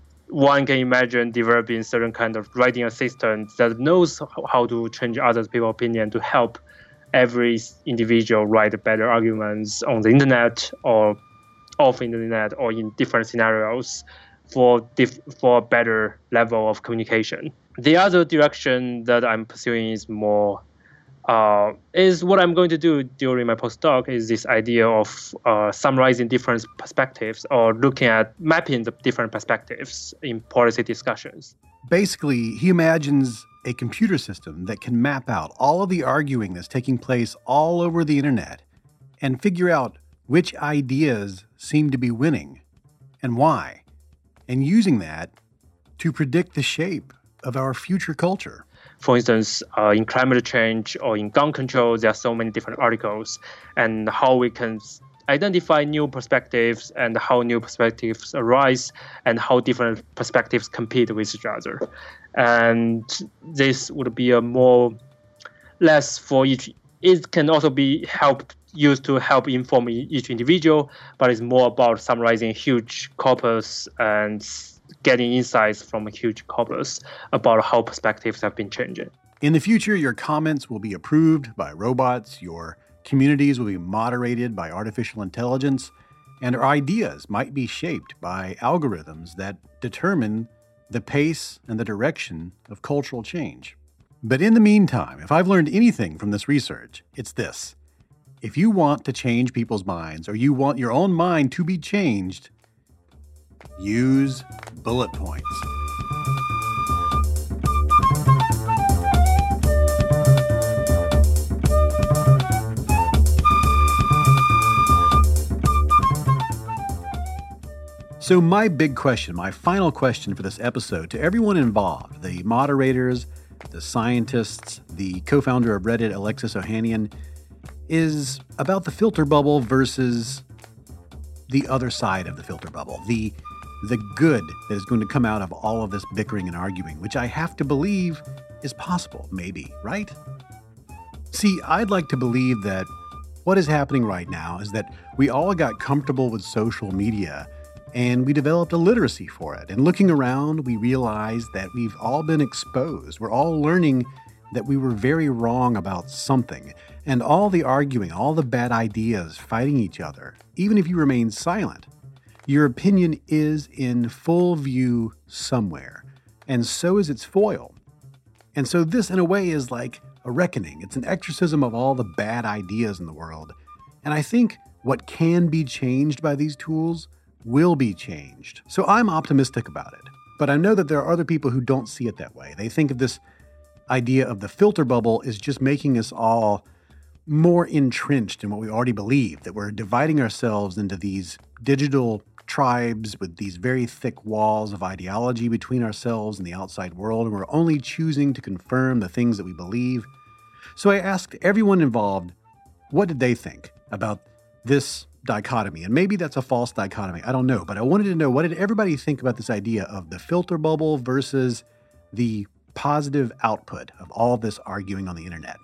one can imagine developing certain kind of writing assistant that knows how to change other people's opinion to help every individual write better arguments on the internet or off the internet or in different scenarios for diff- for a better level of communication. The other direction that I'm pursuing is more uh, is what I'm going to do during my postdoc is this idea of uh, summarizing different perspectives or looking at mapping the different perspectives in policy discussions. Basically, he imagines a computer system that can map out all of the arguing that's taking place all over the internet and figure out which ideas seem to be winning and why, and using that to predict the shape of our future culture. For instance, uh, in climate change or in gun control, there are so many different articles, and how we can identify new perspectives and how new perspectives arise and how different perspectives compete with each other. And this would be a more less for each. It can also be helped used to help inform each individual, but it's more about summarizing huge corpus and getting insights from a huge corpus about how perspectives have been changing. In the future, your comments will be approved by robots, your communities will be moderated by artificial intelligence, and our ideas might be shaped by algorithms that determine the pace and the direction of cultural change. But in the meantime, if I've learned anything from this research, it's this. If you want to change people's minds, or you want your own mind to be changed, use bullet points. So my big question, my final question for this episode to everyone involved, the moderators, the scientists, the co-founder of Reddit, Alexis Ohanian, is about the filter bubble versus the other side of the filter bubble, the the good that is going to come out of all of this bickering and arguing, which I have to believe is possible, maybe, right? See, I'd like to believe that what is happening right now is that we all got comfortable with social media and we developed a literacy for it. And looking around, we realized that we've all been exposed. We're all learning that we were very wrong about something. And all the arguing, all the bad ideas fighting each other, even if you remain silent, your opinion is in full view somewhere, and so is its foil. And so this, in a way, is like a reckoning. It's an exorcism of all the bad ideas in the world. And I think what can be changed by these tools will be changed. So I'm optimistic about it. But I know that there are other people who don't see it that way. They think of this idea of the filter bubble is just making us all more entrenched in what we already believe, that we're dividing ourselves into these digital tribes with these very thick walls of ideology between ourselves and the outside world, and we're only choosing to confirm the things that we believe. So I asked everyone involved, what did they think about this dichotomy? And maybe that's a false dichotomy, I don't know, but I wanted to know, what did everybody think about this idea of the filter bubble versus the positive output of all this arguing on the internet?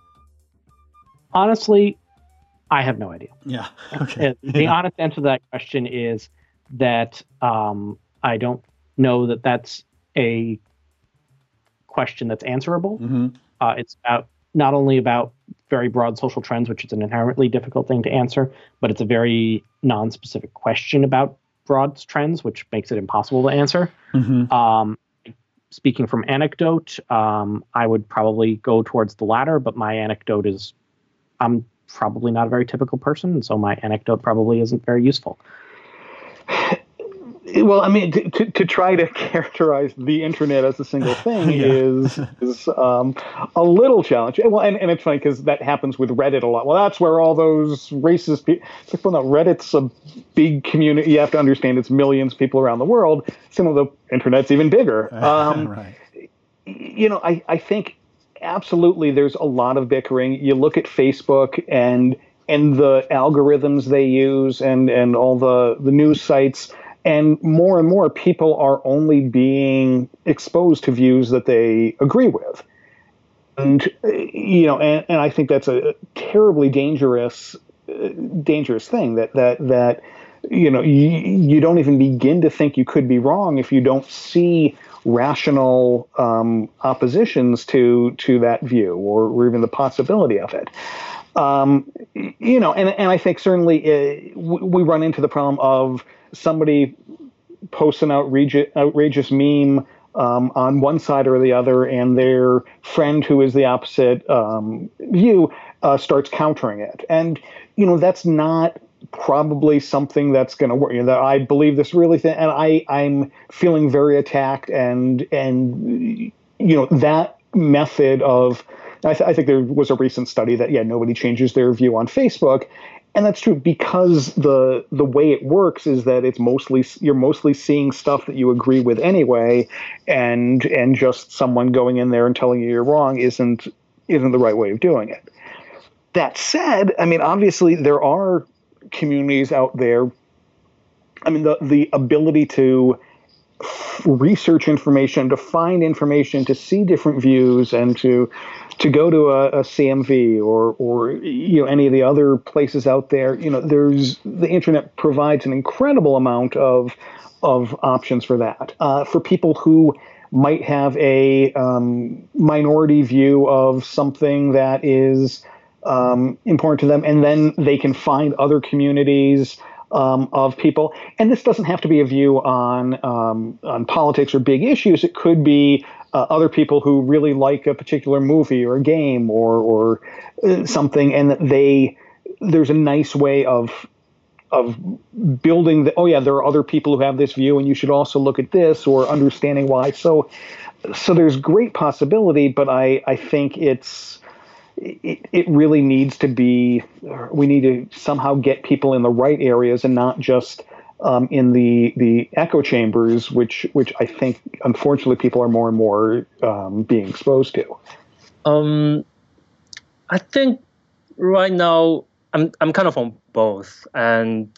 Honestly, I have no idea. Yeah. Okay. The yeah. honest answer to that question is that um, I don't know that that's a question that's answerable. Mm-hmm. Uh, it's about not only about very broad social trends, which is an inherently difficult thing to answer, but it's a very non-specific question about broad trends, which makes it impossible to answer. Mm-hmm. Um, speaking from anecdote, um, I would probably go towards the latter, but my anecdote is I'm probably not a very typical person, and so my anecdote probably isn't very useful. Well, I mean, to, to, to try to characterize the internet as a single thing yeah. is is um, a little challenging. Well, and, and it's funny because that happens with Reddit a lot. Well, that's where all those racist people. It's like, well, no, Reddit's a big community. You have to understand it's millions of people around the world. Some of the internet's even bigger. Um, right. You know, I, I think absolutely there's a lot of bickering. You look at Facebook and and the algorithms they use and, and all the, the news sites. And more and more people are only being exposed to views that they agree with. And, you know, and, and I think that's a terribly dangerous, uh, dangerous thing that, that, that, you know, you, you don't even begin to think you could be wrong if you don't see rational um, oppositions to, to that view or, or even the possibility of it. Um, you know, and, and I think certainly uh, we run into the problem of somebody posts an outrageous, outrageous meme um, on one side or the other, and their friend who is the opposite um, view uh, starts countering it. And, you know, that's not probably something that's going to work. You know, that I believe this really thing, and I, I'm feeling very attacked, and, and you know, that method of, I, th- I think there was a recent study that, yeah, nobody changes their view on Facebook. And that's true because the the way it works is that it's mostly you're mostly seeing stuff that you agree with anyway, and and just someone going in there and telling you you're wrong isn't isn't the right way of doing it. That said, I mean, obviously there are communities out there. I mean, the the ability to research information, to find information, to see different views, and to to go to a, a C M V or or you know any of the other places out there. You know, there's the internet provides an incredible amount of of options for that. Uh, for people who might have a um, minority view of something that is um, important to them, and then they can find other communities Um, of people. And this doesn't have to be a view on um, on politics or big issues. It could be uh, other people who really like a particular movie or a game or or uh, something, and that they there's a nice way of of building the, oh yeah, there are other people who have this view, and you should also look at this, or understanding why. So so there's great possibility, but I I think it's It, it really needs to be, we need to somehow get people in the right areas and not just um, in the the echo chambers, which which I think, unfortunately, people are more and more um, being exposed to. Um, I think right now I'm I'm kind of on both, and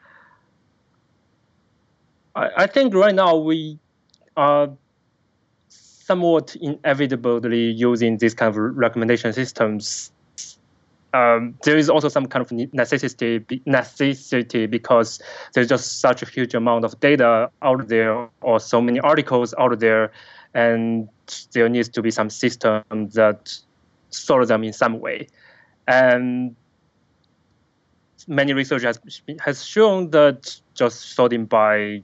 I, I think right now we are somewhat inevitably using this kind of recommendation systems. Um, there is also some kind of necessity necessity because there's just such a huge amount of data out there, or so many articles out there, and there needs to be some system that sort them in some way. And many research has has shown that just sorting by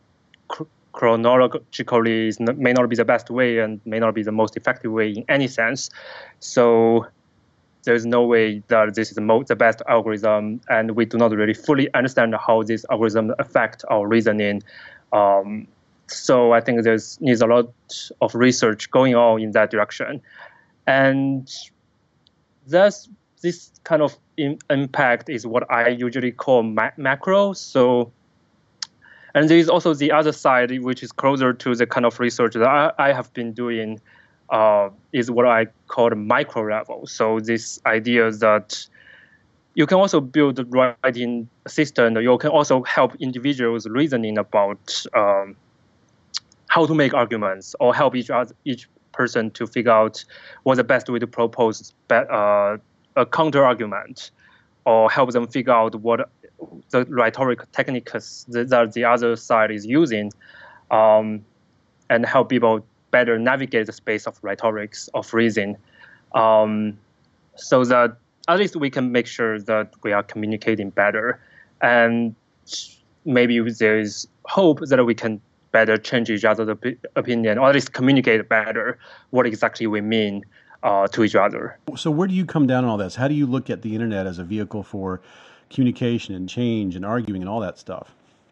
chronologically is, may not be the best way and may not be the most effective way in any sense. So there's no way that this is the, most, the best algorithm, and we do not really fully understand how this algorithm affect our reasoning. Um, so I think there's needs a lot of research going on in that direction. And that's, this kind of in, impact is what I usually call ma- macro. So And there is also the other side, which is closer to the kind of research that I, I have been doing, uh, is what I call the micro level. So this idea that you can also build a writing system, you can also help individuals reasoning about um, how to make arguments, or help each other, each person to figure out what's the best way to propose uh, a counter argument, or help them figure out what the rhetoric techniques that the other side is using, um, and help people better navigate the space of rhetorics, of reason, um, so that at least we can make sure that we are communicating better. And maybe there is hope that we can better change each other's op- opinion, or at least communicate better what exactly we mean uh, to each other. So where do you come down on all this? How do you look at the internet as a vehicle for communication and change and arguing and all that stuff?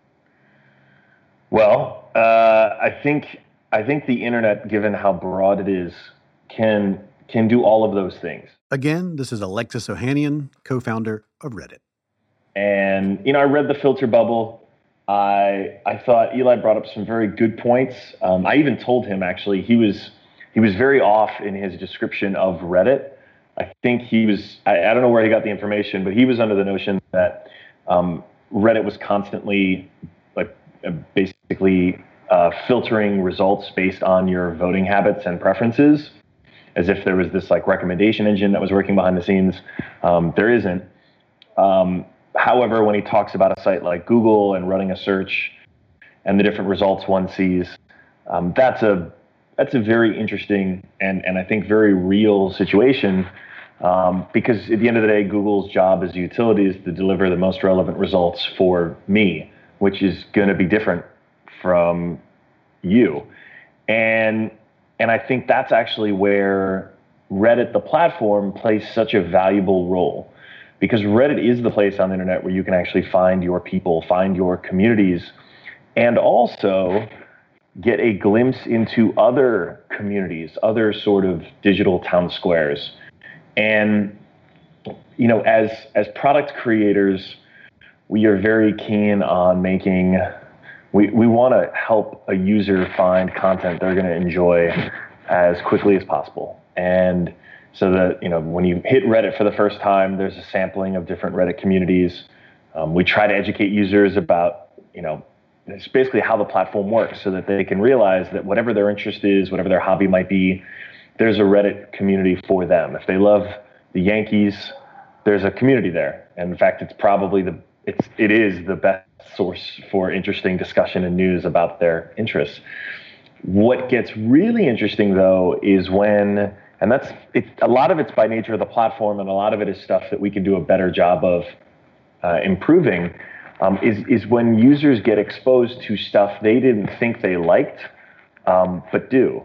Well, uh, I think I think the internet, given how broad it is, can can do all of those things. Again, this is Alexis Ohanian, co-founder of Reddit. And you know, I read The Filter Bubble. I I thought Eli brought up some very good points. Um, I even told him actually he was he was very off in his description of Reddit. I think he was, I, I don't know where he got the information, but he was under the notion that um, Reddit was constantly like uh, basically uh, filtering results based on your voting habits and preferences, as if there was this like recommendation engine that was working behind the scenes. Um, there isn't. Um, however, when he talks about a site like Google and running a search and the different results one sees, um, that's a that's a very interesting and, and I think very real situation. Um, because at the end of the day, Google's job as a utility is to deliver the most relevant results for me, which is going to be different from you. And and I think that's actually where Reddit, the platform, plays such a valuable role, because Reddit is the place on the internet where you can actually find your people, find your communities, and also get a glimpse into other communities, other sort of digital town squares. And, you know, as as product creators, we are very keen on making, we, we want to help a user find content they're going to enjoy as quickly as possible. And so that, you know, when you hit Reddit for the first time, there's a sampling of different Reddit communities. Um, we try to educate users about, you know, it's basically how the platform works, so that they can realize that whatever their interest is, whatever their hobby might be, there's a Reddit community for them. If they love the Yankees, there's a community there. And in fact, it's probably the, it's, it is the best source for interesting discussion and news about their interests. What gets really interesting, though, is when, and that's, it, a lot of it's by nature of the platform, and a lot of it is stuff that we can do a better job of uh, improving, um, is, is when users get exposed to stuff they didn't think they liked, um, but do.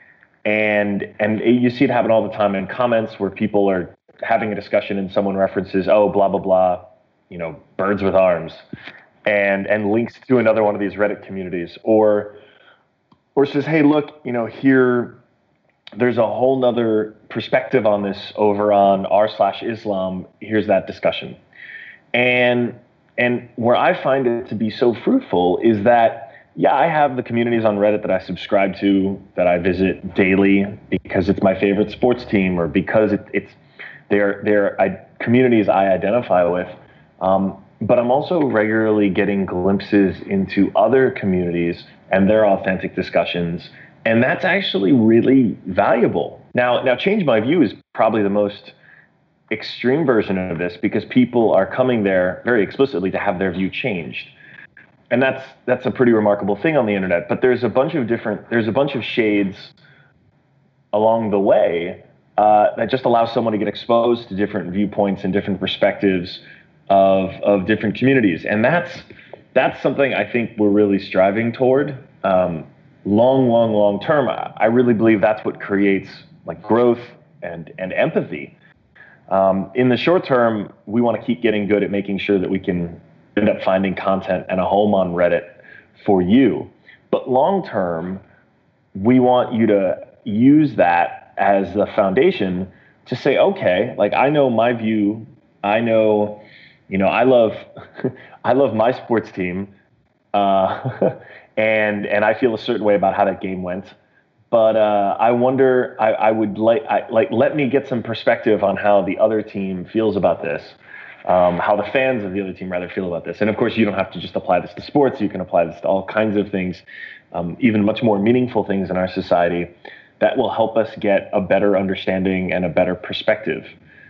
And, and you see it happen all the time in comments where people are having a discussion and someone references, oh, blah, blah, blah, you know, birds with arms, and, and links to another one of these Reddit communities, or, or says, hey, look, you know, here, there's a whole nother perspective on this over on r slash Islam. Here's that discussion. And, and where I find it to be so fruitful is that, yeah, I have the communities on Reddit that I subscribe to, that I visit daily because it's my favorite sports team, or because it, it's, they're, they're I, communities I identify with. Um, but I'm also regularly getting glimpses into other communities and their authentic discussions. And that's actually really valuable. Now, now, Change My View is probably the most extreme version of this, because people are coming there very explicitly to have their view changed. And that's that's a pretty remarkable thing on the internet. But there's a bunch of different, there's a bunch of shades along the way uh, that just allow someone to get exposed to different viewpoints and different perspectives of of different communities. And that's that's something I think we're really striving toward. Um, long, long, long term, I really believe that's what creates like growth and, and empathy. Um, in the short term, we want to keep getting good at making sure that we can end up finding content and a home on Reddit for you. But long term, we want you to use that as the foundation to say, okay, like I know my view, I know, you know, I love, I love my sports team, uh, and and I feel a certain way about how that game went. But uh, I wonder, I, I would like, I, like, let me get some perspective on how the other team feels about this, um, how the fans of the other team rather feel about this. And of course, you don't have to just apply this to sports. You can apply this to all kinds of things, um, even much more meaningful things in our society that will help us get a better understanding and a better perspective.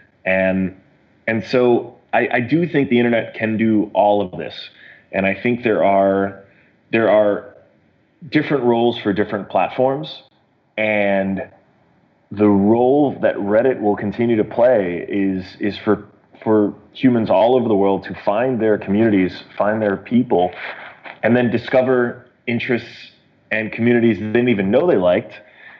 And and so I, I do think the internet can do all of this. And I think there are there are different roles for different platforms. And the role that Reddit will continue to play is is for for humans all over the world to find their communities, find their people, and then discover interests and communities they didn't even know they liked,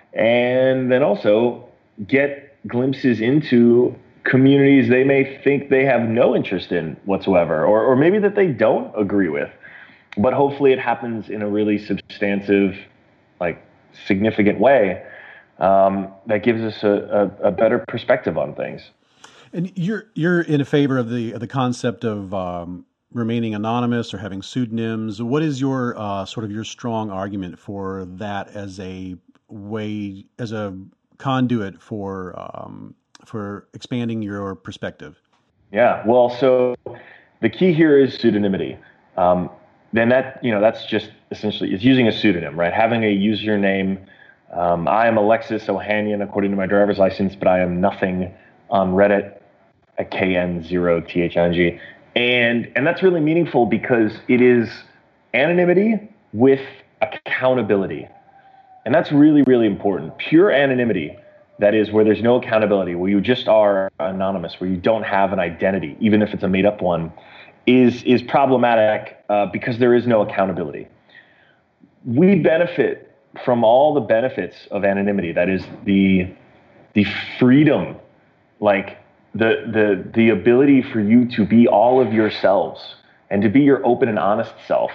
and then also get glimpses into communities they may think they have no interest in whatsoever, or, or maybe that they don't agree with. But hopefully it happens in a really substantive, like significant way um, that gives us a, a, a better perspective on things. And you're you're in favor of the of the concept of um, remaining anonymous or having pseudonyms. What is your uh, sort of your strong argument for that as a way, as a conduit for um, for expanding your perspective? Yeah, well, so the key here is pseudonymity. Um, then that, you know, that's just essentially, it's using a pseudonym, right? Having a username. Um, I am Alexis Ohanian, according to my driver's license, but I am nothing on Reddit at K N zero T H I N G. And, and that's really meaningful because it is anonymity with accountability. And that's really, really important. Pure anonymity, that is where there's no accountability, where you just are anonymous, where you don't have an identity, even if it's a made up one, is is problematic uh, because there is no accountability. We benefit from all the benefits of anonymity, that is the the freedom, like the the the ability for you to be all of yourselves and to be your open and honest self,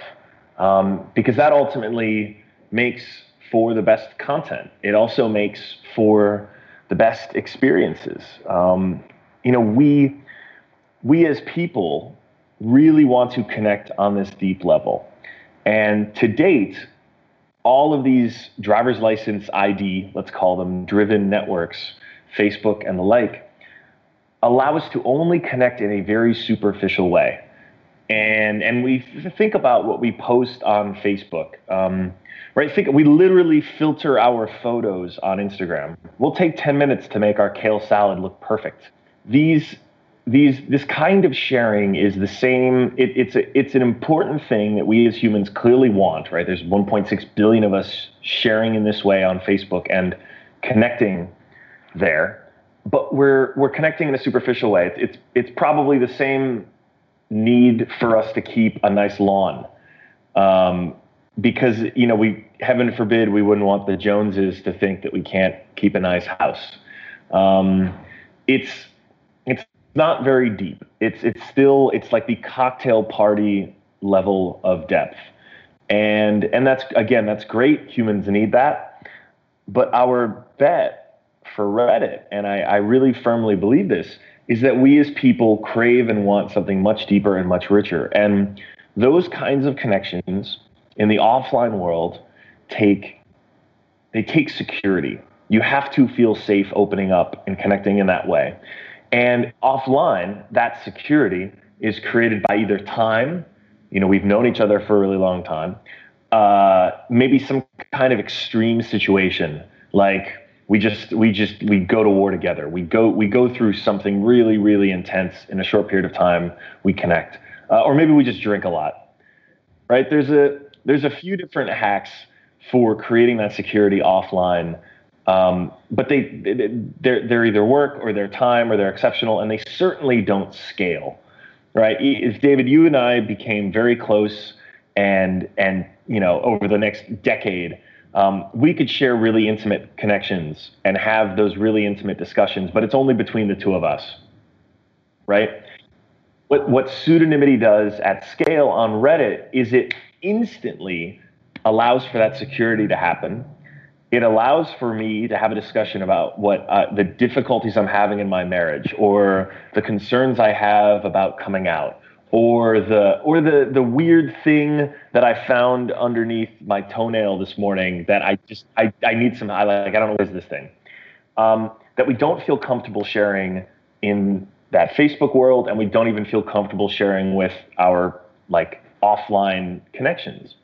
um, because that ultimately makes for the best content. It also makes for the best experiences. Um, you know, we we as people really want to connect on this deep level, and to date, all of these driver's license I D, let's call them, driven networks, Facebook and the like, allow us to only connect in a very superficial way. And and we think about what we post on Facebook, um, right? Think we literally filter our photos on Instagram. We'll take ten minutes to make our kale salad look perfect. These these this kind of sharing is the same. It, it's a, it's an important thing that we as humans clearly want, right? There's one point six billion of us sharing in this way on Facebook and connecting there, but we're we're connecting in a superficial way. It's it's, it's probably the same need for us to keep a nice lawn, um, because, you know, we, heaven forbid, we wouldn't want the Joneses to think that we can't keep a nice house. Um, it's it's not very deep. It's it's still it's like the cocktail party level of depth, and and that's again that's great. Humans need that, but our bet for Reddit, and I, I really firmly believe this, is that we as people crave and want something much deeper and much richer. And those kinds of connections in the offline world take, they take security. You have to feel safe opening up and connecting in that way. And offline, that security is created by either time, you know, we've known each other for a really long time, uh, maybe some kind of extreme situation, like We just we just we go to war together. We go we go through something really really intense in a short period of time. We connect, uh, or maybe we just drink a lot, right? There's a there's a few different hacks for creating that security offline, um, but they they're they're either work or they're time or they're exceptional, and they certainly don't scale, right? If David, you and I became very close, and and you know over the next decade. Um, we could share really intimate connections and have those really intimate discussions, but it's only between the two of us, right? What, what pseudonymity does at scale on Reddit is it instantly allows for that security to happen. It allows for me to have a discussion about what uh, the difficulties I'm having in my marriage, or the concerns I have about coming out, or the or the the weird thing that I found underneath my toenail this morning that I just I, I need some I like I don't know what is this thing, um, that we don't feel comfortable sharing in that Facebook world, and we don't even feel comfortable sharing with our like offline connections,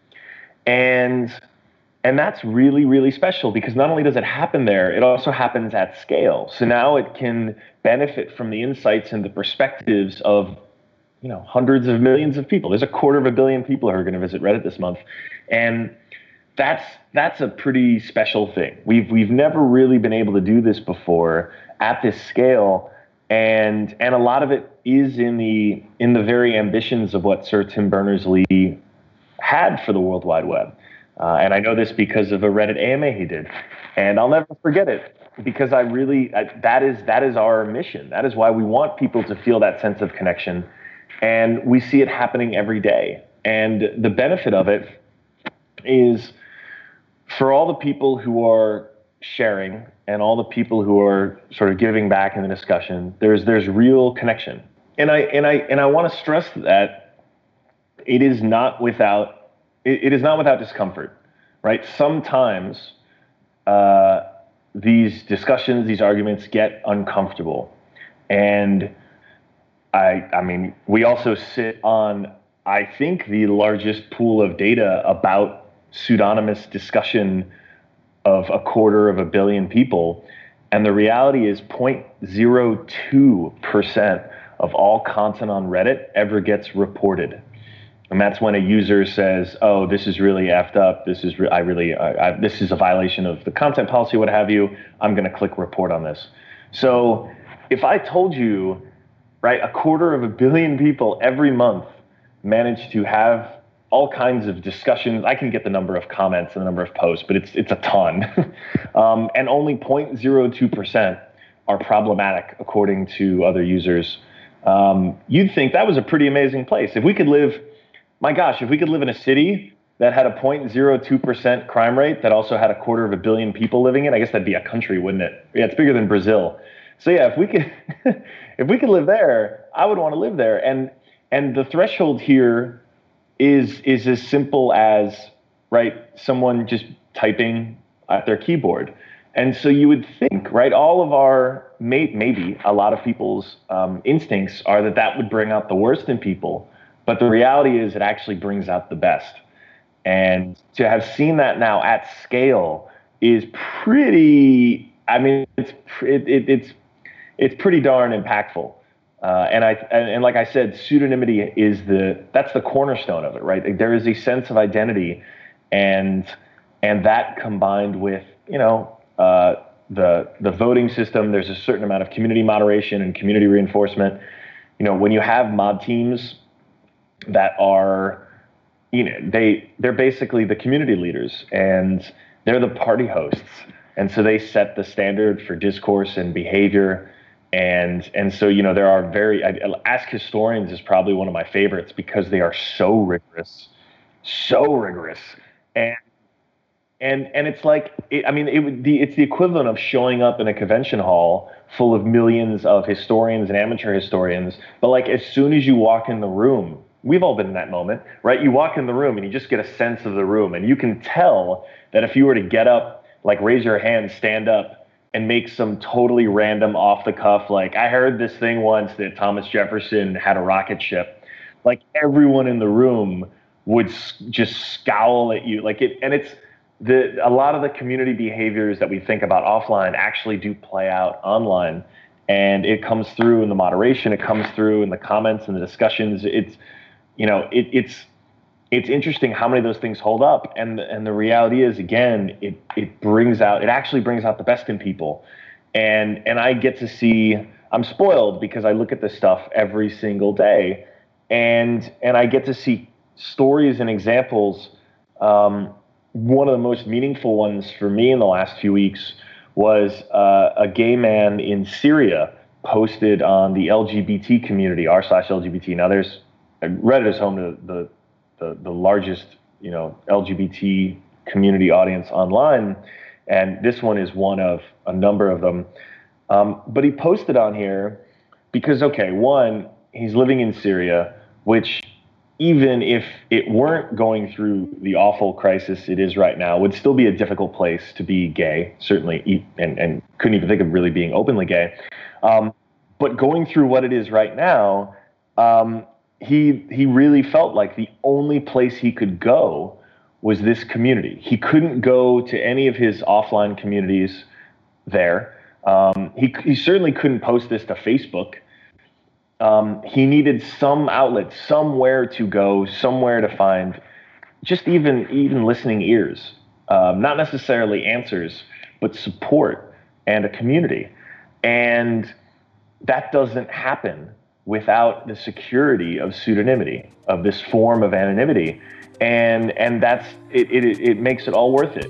and and that's really really special, because not only does it happen there, it also happens at scale. So now it can benefit from the insights and the perspectives of, you know, hundreds of millions of people. There's a quarter of a billion people who are going to visit Reddit this month. And that's that's a pretty special thing. We've we've never really been able to do this before at this scale. And and a lot of it is in the in the very ambitions of what Sir Tim Berners-Lee had for the World Wide Web. Uh, and I know this because of a Reddit A M A he did. And I'll never forget it, because I really I, that is that is our mission. That is why we want people to feel that sense of connection. And we see it happening every day. And the benefit of it is, for all the people who are sharing and all the people who are sort of giving back in the discussion, there's there's real connection. And I and I and I want to stress that it is not without it, it is not without discomfort, right? Sometimes uh, these discussions, these arguments get uncomfortable, and I, I mean, we also sit on, I think, the largest pool of data about pseudonymous discussion of a quarter of a billion people. And the reality is zero point zero two percent of all content on Reddit ever gets reported. And that's when a user says, oh, this is really effed up. This is, re- I really, I, I, this is a violation of the content policy, what have you. I'm going to click report on this. So if I told you, right, a quarter of a billion people every month manage to have all kinds of discussions. I can get the number of comments and the number of posts, but it's it's a ton. um, and only zero point zero two percent are problematic according to other users. Um, you'd think that was a pretty amazing place. If we could live, my gosh, if we could live in a city that had a zero point zero two percent crime rate that also had a quarter of a billion people living in, I guess that'd be a country, wouldn't it? Yeah, it's bigger than Brazil. So yeah, if we could if we could live there, I would want to live there. And and the threshold here is is as simple as, right, someone just typing at their keyboard. And so you would think, right, all of our, may, maybe a lot of people's um, instincts are that that would bring out the worst in people. But the reality is it actually brings out the best. And to have seen that now at scale is pretty, I mean, it's it, it, it's it's pretty darn impactful. Uh, and I and, and like I said, pseudonymity is the that's the cornerstone of it, right? Like, there is a sense of identity, and and that combined with, you know, uh, the the voting system, there's a certain amount of community moderation and community reinforcement. You know, when you have mod teams that are, you know, they they're basically the community leaders, and they're the party hosts, and so they set the standard for discourse and behavior. And and so, you know, there are very, I, Ask Historians is probably one of my favorites because they are so rigorous, so rigorous. And and and it's like, it, I mean, it would the it's the equivalent of showing up in a convention hall full of millions of historians and amateur historians. But like, as soon as you walk in the room, we've all been in that moment, right? You walk in the room and you just get a sense of the room, and you can tell that if you were to get up, like raise your hand, stand up, and make some totally random off the cuff, like, I heard this thing once that Thomas Jefferson had a rocket ship, like everyone in the room would s- just scowl at you. Like it, and it's the, a lot of the community behaviors that we think about offline actually do play out online, and it comes through in the moderation. It comes through in the comments and the discussions. It's, you know, it, it's, it's interesting how many of those things hold up. And, and the reality is, again, it, it brings out, it actually brings out the best in people. And, and I get to see, I'm spoiled because I look at this stuff every single day, and, and I get to see stories and examples. Um, one of the most meaningful ones for me in the last few weeks was uh, a gay man in Syria posted on the L G B T community, r slash L G B T. Now there's, Reddit is home to the, The, the largest, you know, L G B T community audience online, and this one is one of a number of them. Um, but he posted on here because, okay, one, he's living in Syria, which, even if it weren't going through the awful crisis it is right now, would still be a difficult place to be gay, certainly, and, and couldn't even think of really being openly gay. Um, but going through what it is right now, um, he he really felt like the only place he could go was this community. He couldn't go to any of his offline communities there. Um, he he certainly couldn't post this to Facebook. Um, he needed some outlet, somewhere to go, somewhere to find just even even listening ears, um, not necessarily answers, but support and a community. And that doesn't happen without the security of pseudonymity, of this form of anonymity. And and that's it, it, it makes it all worth it.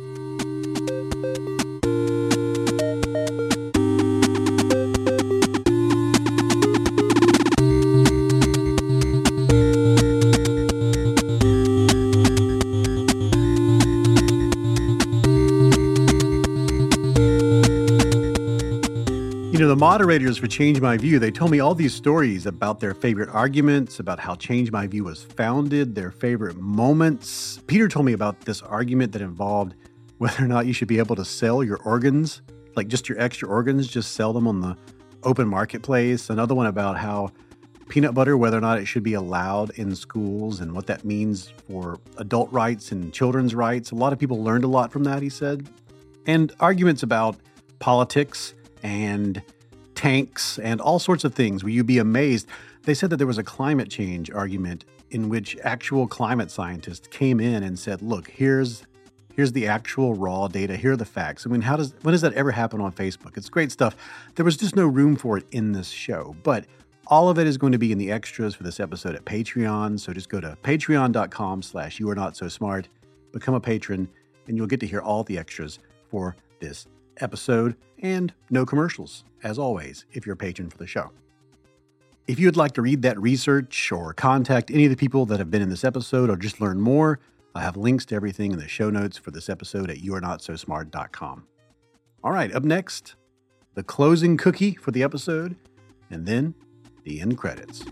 You know, the moderators for Change My View, they told me all these stories about their favorite arguments, about how Change My View was founded, their favorite moments. Peter told me about this argument that involved whether or not you should be able to sell your organs, like just your extra organs, just sell them on the open marketplace. Another one about how peanut butter, whether or not it should be allowed in schools and what that means for adult rights and children's rights. A lot of people learned a lot from that, he said. And arguments about politics and tanks and all sorts of things where you'd be amazed. They said that there was a climate change argument in which actual climate scientists came in and said, look, here's here's the actual raw data, here are the facts. I mean, how does when does that ever happen on Facebook? It's great stuff. There was just no room for it in this show. But All of it is going to be in the extras for this episode at Patreon. So just go to patreon.com slash you are not so smart, become a patron, and you'll get to hear all the extras for this episode and no commercials, as always, if you're a patron for the show. If you'd like to read that research or contact any of the people that have been in this episode or just learn more, I have links to everything in the show notes for this episode at you are not so smart dot com. All right, up next, the closing cookie for the episode, and then the end credits.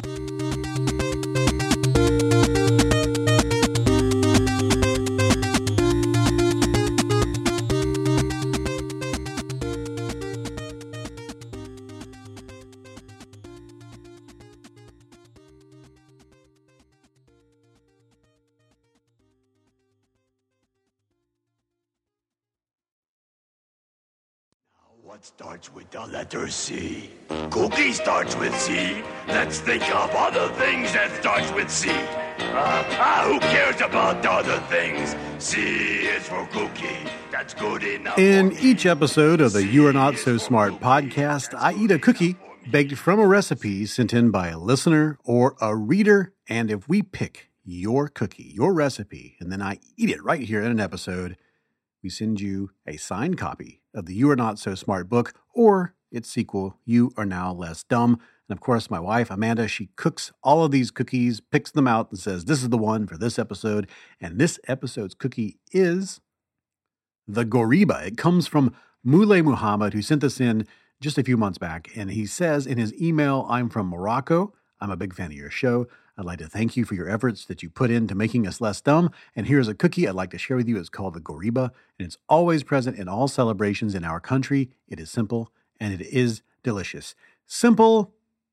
What starts with the letter C? Cookie starts with C. Let's think of other things that starts with C. Uh, ah, who cares about other things? C is for cookie. That's good enough. In each episode of the You Are Not So Smart podcast, I eat a cookie baked from a recipe sent in by a listener or a reader. And if we pick your cookie, your recipe, and then I eat it right here in an episode, we send you a signed copy of the You Are Not So Smart book or its sequel, You Are Now Less Dumb. And of course, my wife, Amanda, she cooks all of these cookies, picks them out and says, this is the one for this episode. And this episode's cookie is the Goriba. It comes from Moulay Muhammad, who sent this in just a few months back. And he says in his email, I'm from Morocco. I'm a big fan of your show. I'd like to thank you for your efforts that you put into making us less dumb. And here's a cookie I'd like to share with you. It's called the Goriba, and it's always present in all celebrations in our country. It is simple, and it is delicious. Simple,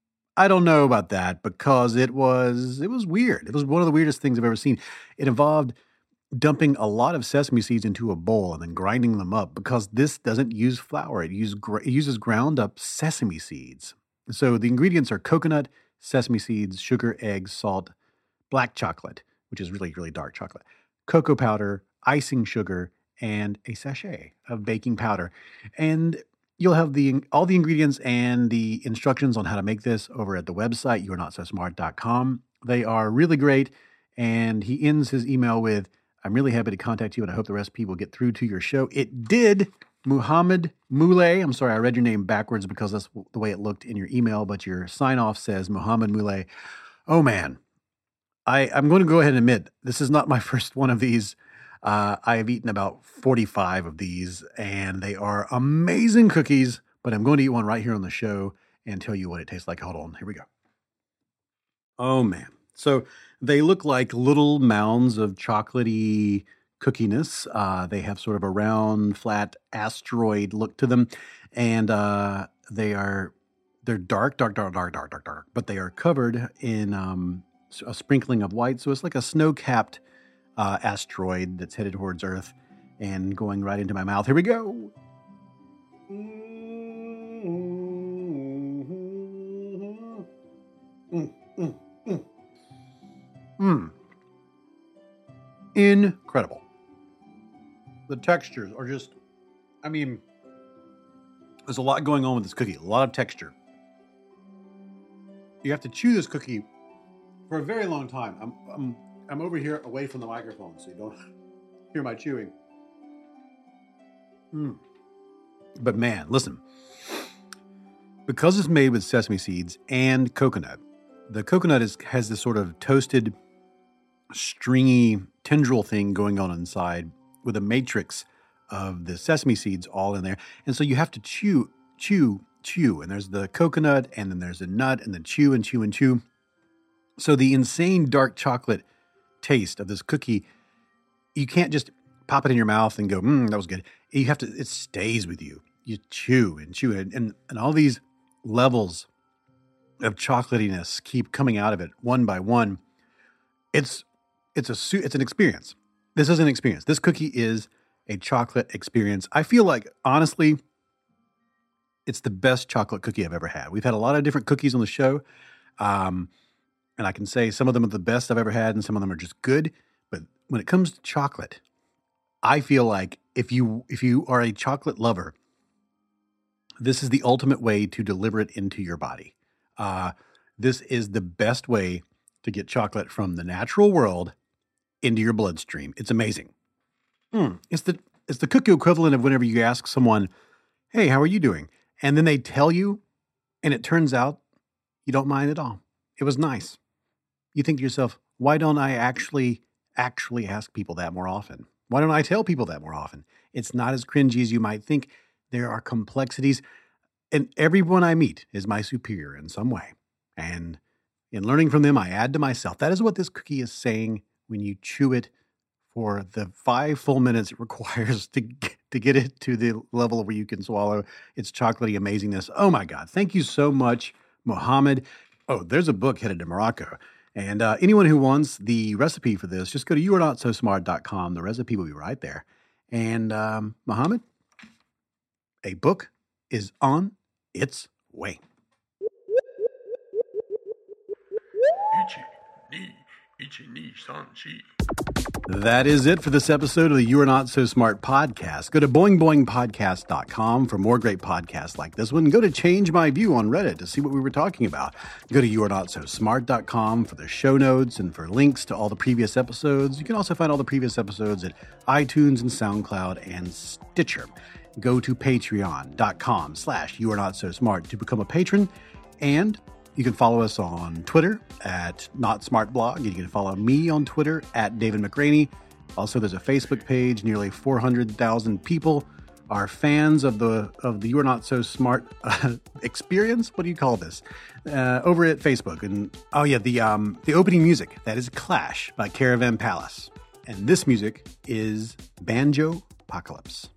I don't know about that because it was it was weird. It was one of the weirdest things I've ever seen. It involved dumping a lot of sesame seeds into a bowl and then grinding them up because this doesn't use flour. It, use, it uses ground up sesame seeds. So the ingredients are coconut, sesame seeds, sugar, eggs, salt, black chocolate, which is really, really dark chocolate, cocoa powder, icing sugar, and a sachet of baking powder. And you'll have the all the ingredients and the instructions on how to make this over at the website, you are not so smart dot com. They are really great. And he ends his email with, I'm really happy to contact you, and I hope the recipe will get through to your show. It did. Muhammad Moulay. I'm sorry, I read your name backwards because that's the way it looked in your email, but your sign-off says Muhammad Moulay. Oh, man. I, I'm going to go ahead and admit, this is not my first one of these. Uh, I have eaten about forty-five of these, and they are amazing cookies, but I'm going to eat one right here on the show and tell you what it tastes like. Hold on. Here we go. Oh, man. So they look like little mounds of chocolatey cookiness. Uh, they have sort of a round, flat asteroid look to them, and uh, they are they're dark, dark, dark, dark, dark, dark, dark. But they are covered in um, a sprinkling of white, so it's like a snow-capped uh, asteroid that's headed towards Earth and going right into my mouth. Here we go. Mm, mm, mm. Mm. Incredible. The textures are just, I mean, there's a lot going on with this cookie, a lot of texture. You have to chew this cookie for a very long time. I'm, I'm, I'm over here away from the microphone, so you don't hear my chewing. Mm. But man, listen, because it's made with sesame seeds and coconut, the coconut is, has this sort of toasted, stringy tendril thing going on inside with a matrix of the sesame seeds all in there. And so you have to chew, chew, chew. And there's the coconut, and then there's a nut, and then chew and chew and chew. So the insane dark chocolate taste of this cookie, you can't just pop it in your mouth and go, mmm, that was good. You have to, it stays with you. You chew and chew it. And, and all these levels of chocolatiness keep coming out of it one by one. It's, it's a, it's an experience. This is an experience. This cookie is a chocolate experience. I feel like, honestly, it's the best chocolate cookie I've ever had. We've had a lot of different cookies on the show, um, and I can say some of them are the best I've ever had, and some of them are just good. But when it comes to chocolate, I feel like if you if you are a chocolate lover, this is the ultimate way to deliver it into your body. Uh, this is the best way to get chocolate from the natural world into your bloodstream. It's amazing. Mm, it's the it's the cookie equivalent of whenever you ask someone, hey, how are you doing? And then they tell you, and it turns out you don't mind at all. It was nice. You think to yourself, why don't I actually, actually ask people that more often? Why don't I tell people that more often? It's not as cringy as you might think. There are complexities, and everyone I meet is my superior in some way. And in learning from them, I add to myself. That is what this cookie is saying when you chew it for the five full minutes it requires to get, to get it to the level where you can swallow its chocolatey amazingness. Oh my God. Thank you so much, Mohammed. Oh, there's a book headed to Morocco. And uh, anyone who wants the recipe for this, just go to you are not so smart dot com. The recipe will be right there. And um, Mohammed, a book is on its way. That is it for this episode of the You Are Not So Smart podcast. Go to boing boing podcast dot com for more great podcasts like this one. Go to Change My View on Reddit to see what we were talking about. Go to you are not so smart dot com for the show notes and for links to all the previous episodes. You can also find all the previous episodes at iTunes and SoundCloud and Stitcher. Go to patreon dot com slash you are not so smart to become a patron, and you can follow us on Twitter at NotSmartBlog. You can follow me on Twitter at David McRaney. Also, there's a Facebook page. Nearly four hundred thousand people are fans of the of the You Are Not So Smart uh, experience. What do you call this? Uh, over at Facebook. And oh yeah, the um, the opening music, that is Clash by Caravan Palace. And this music is Banjo Apocalypse.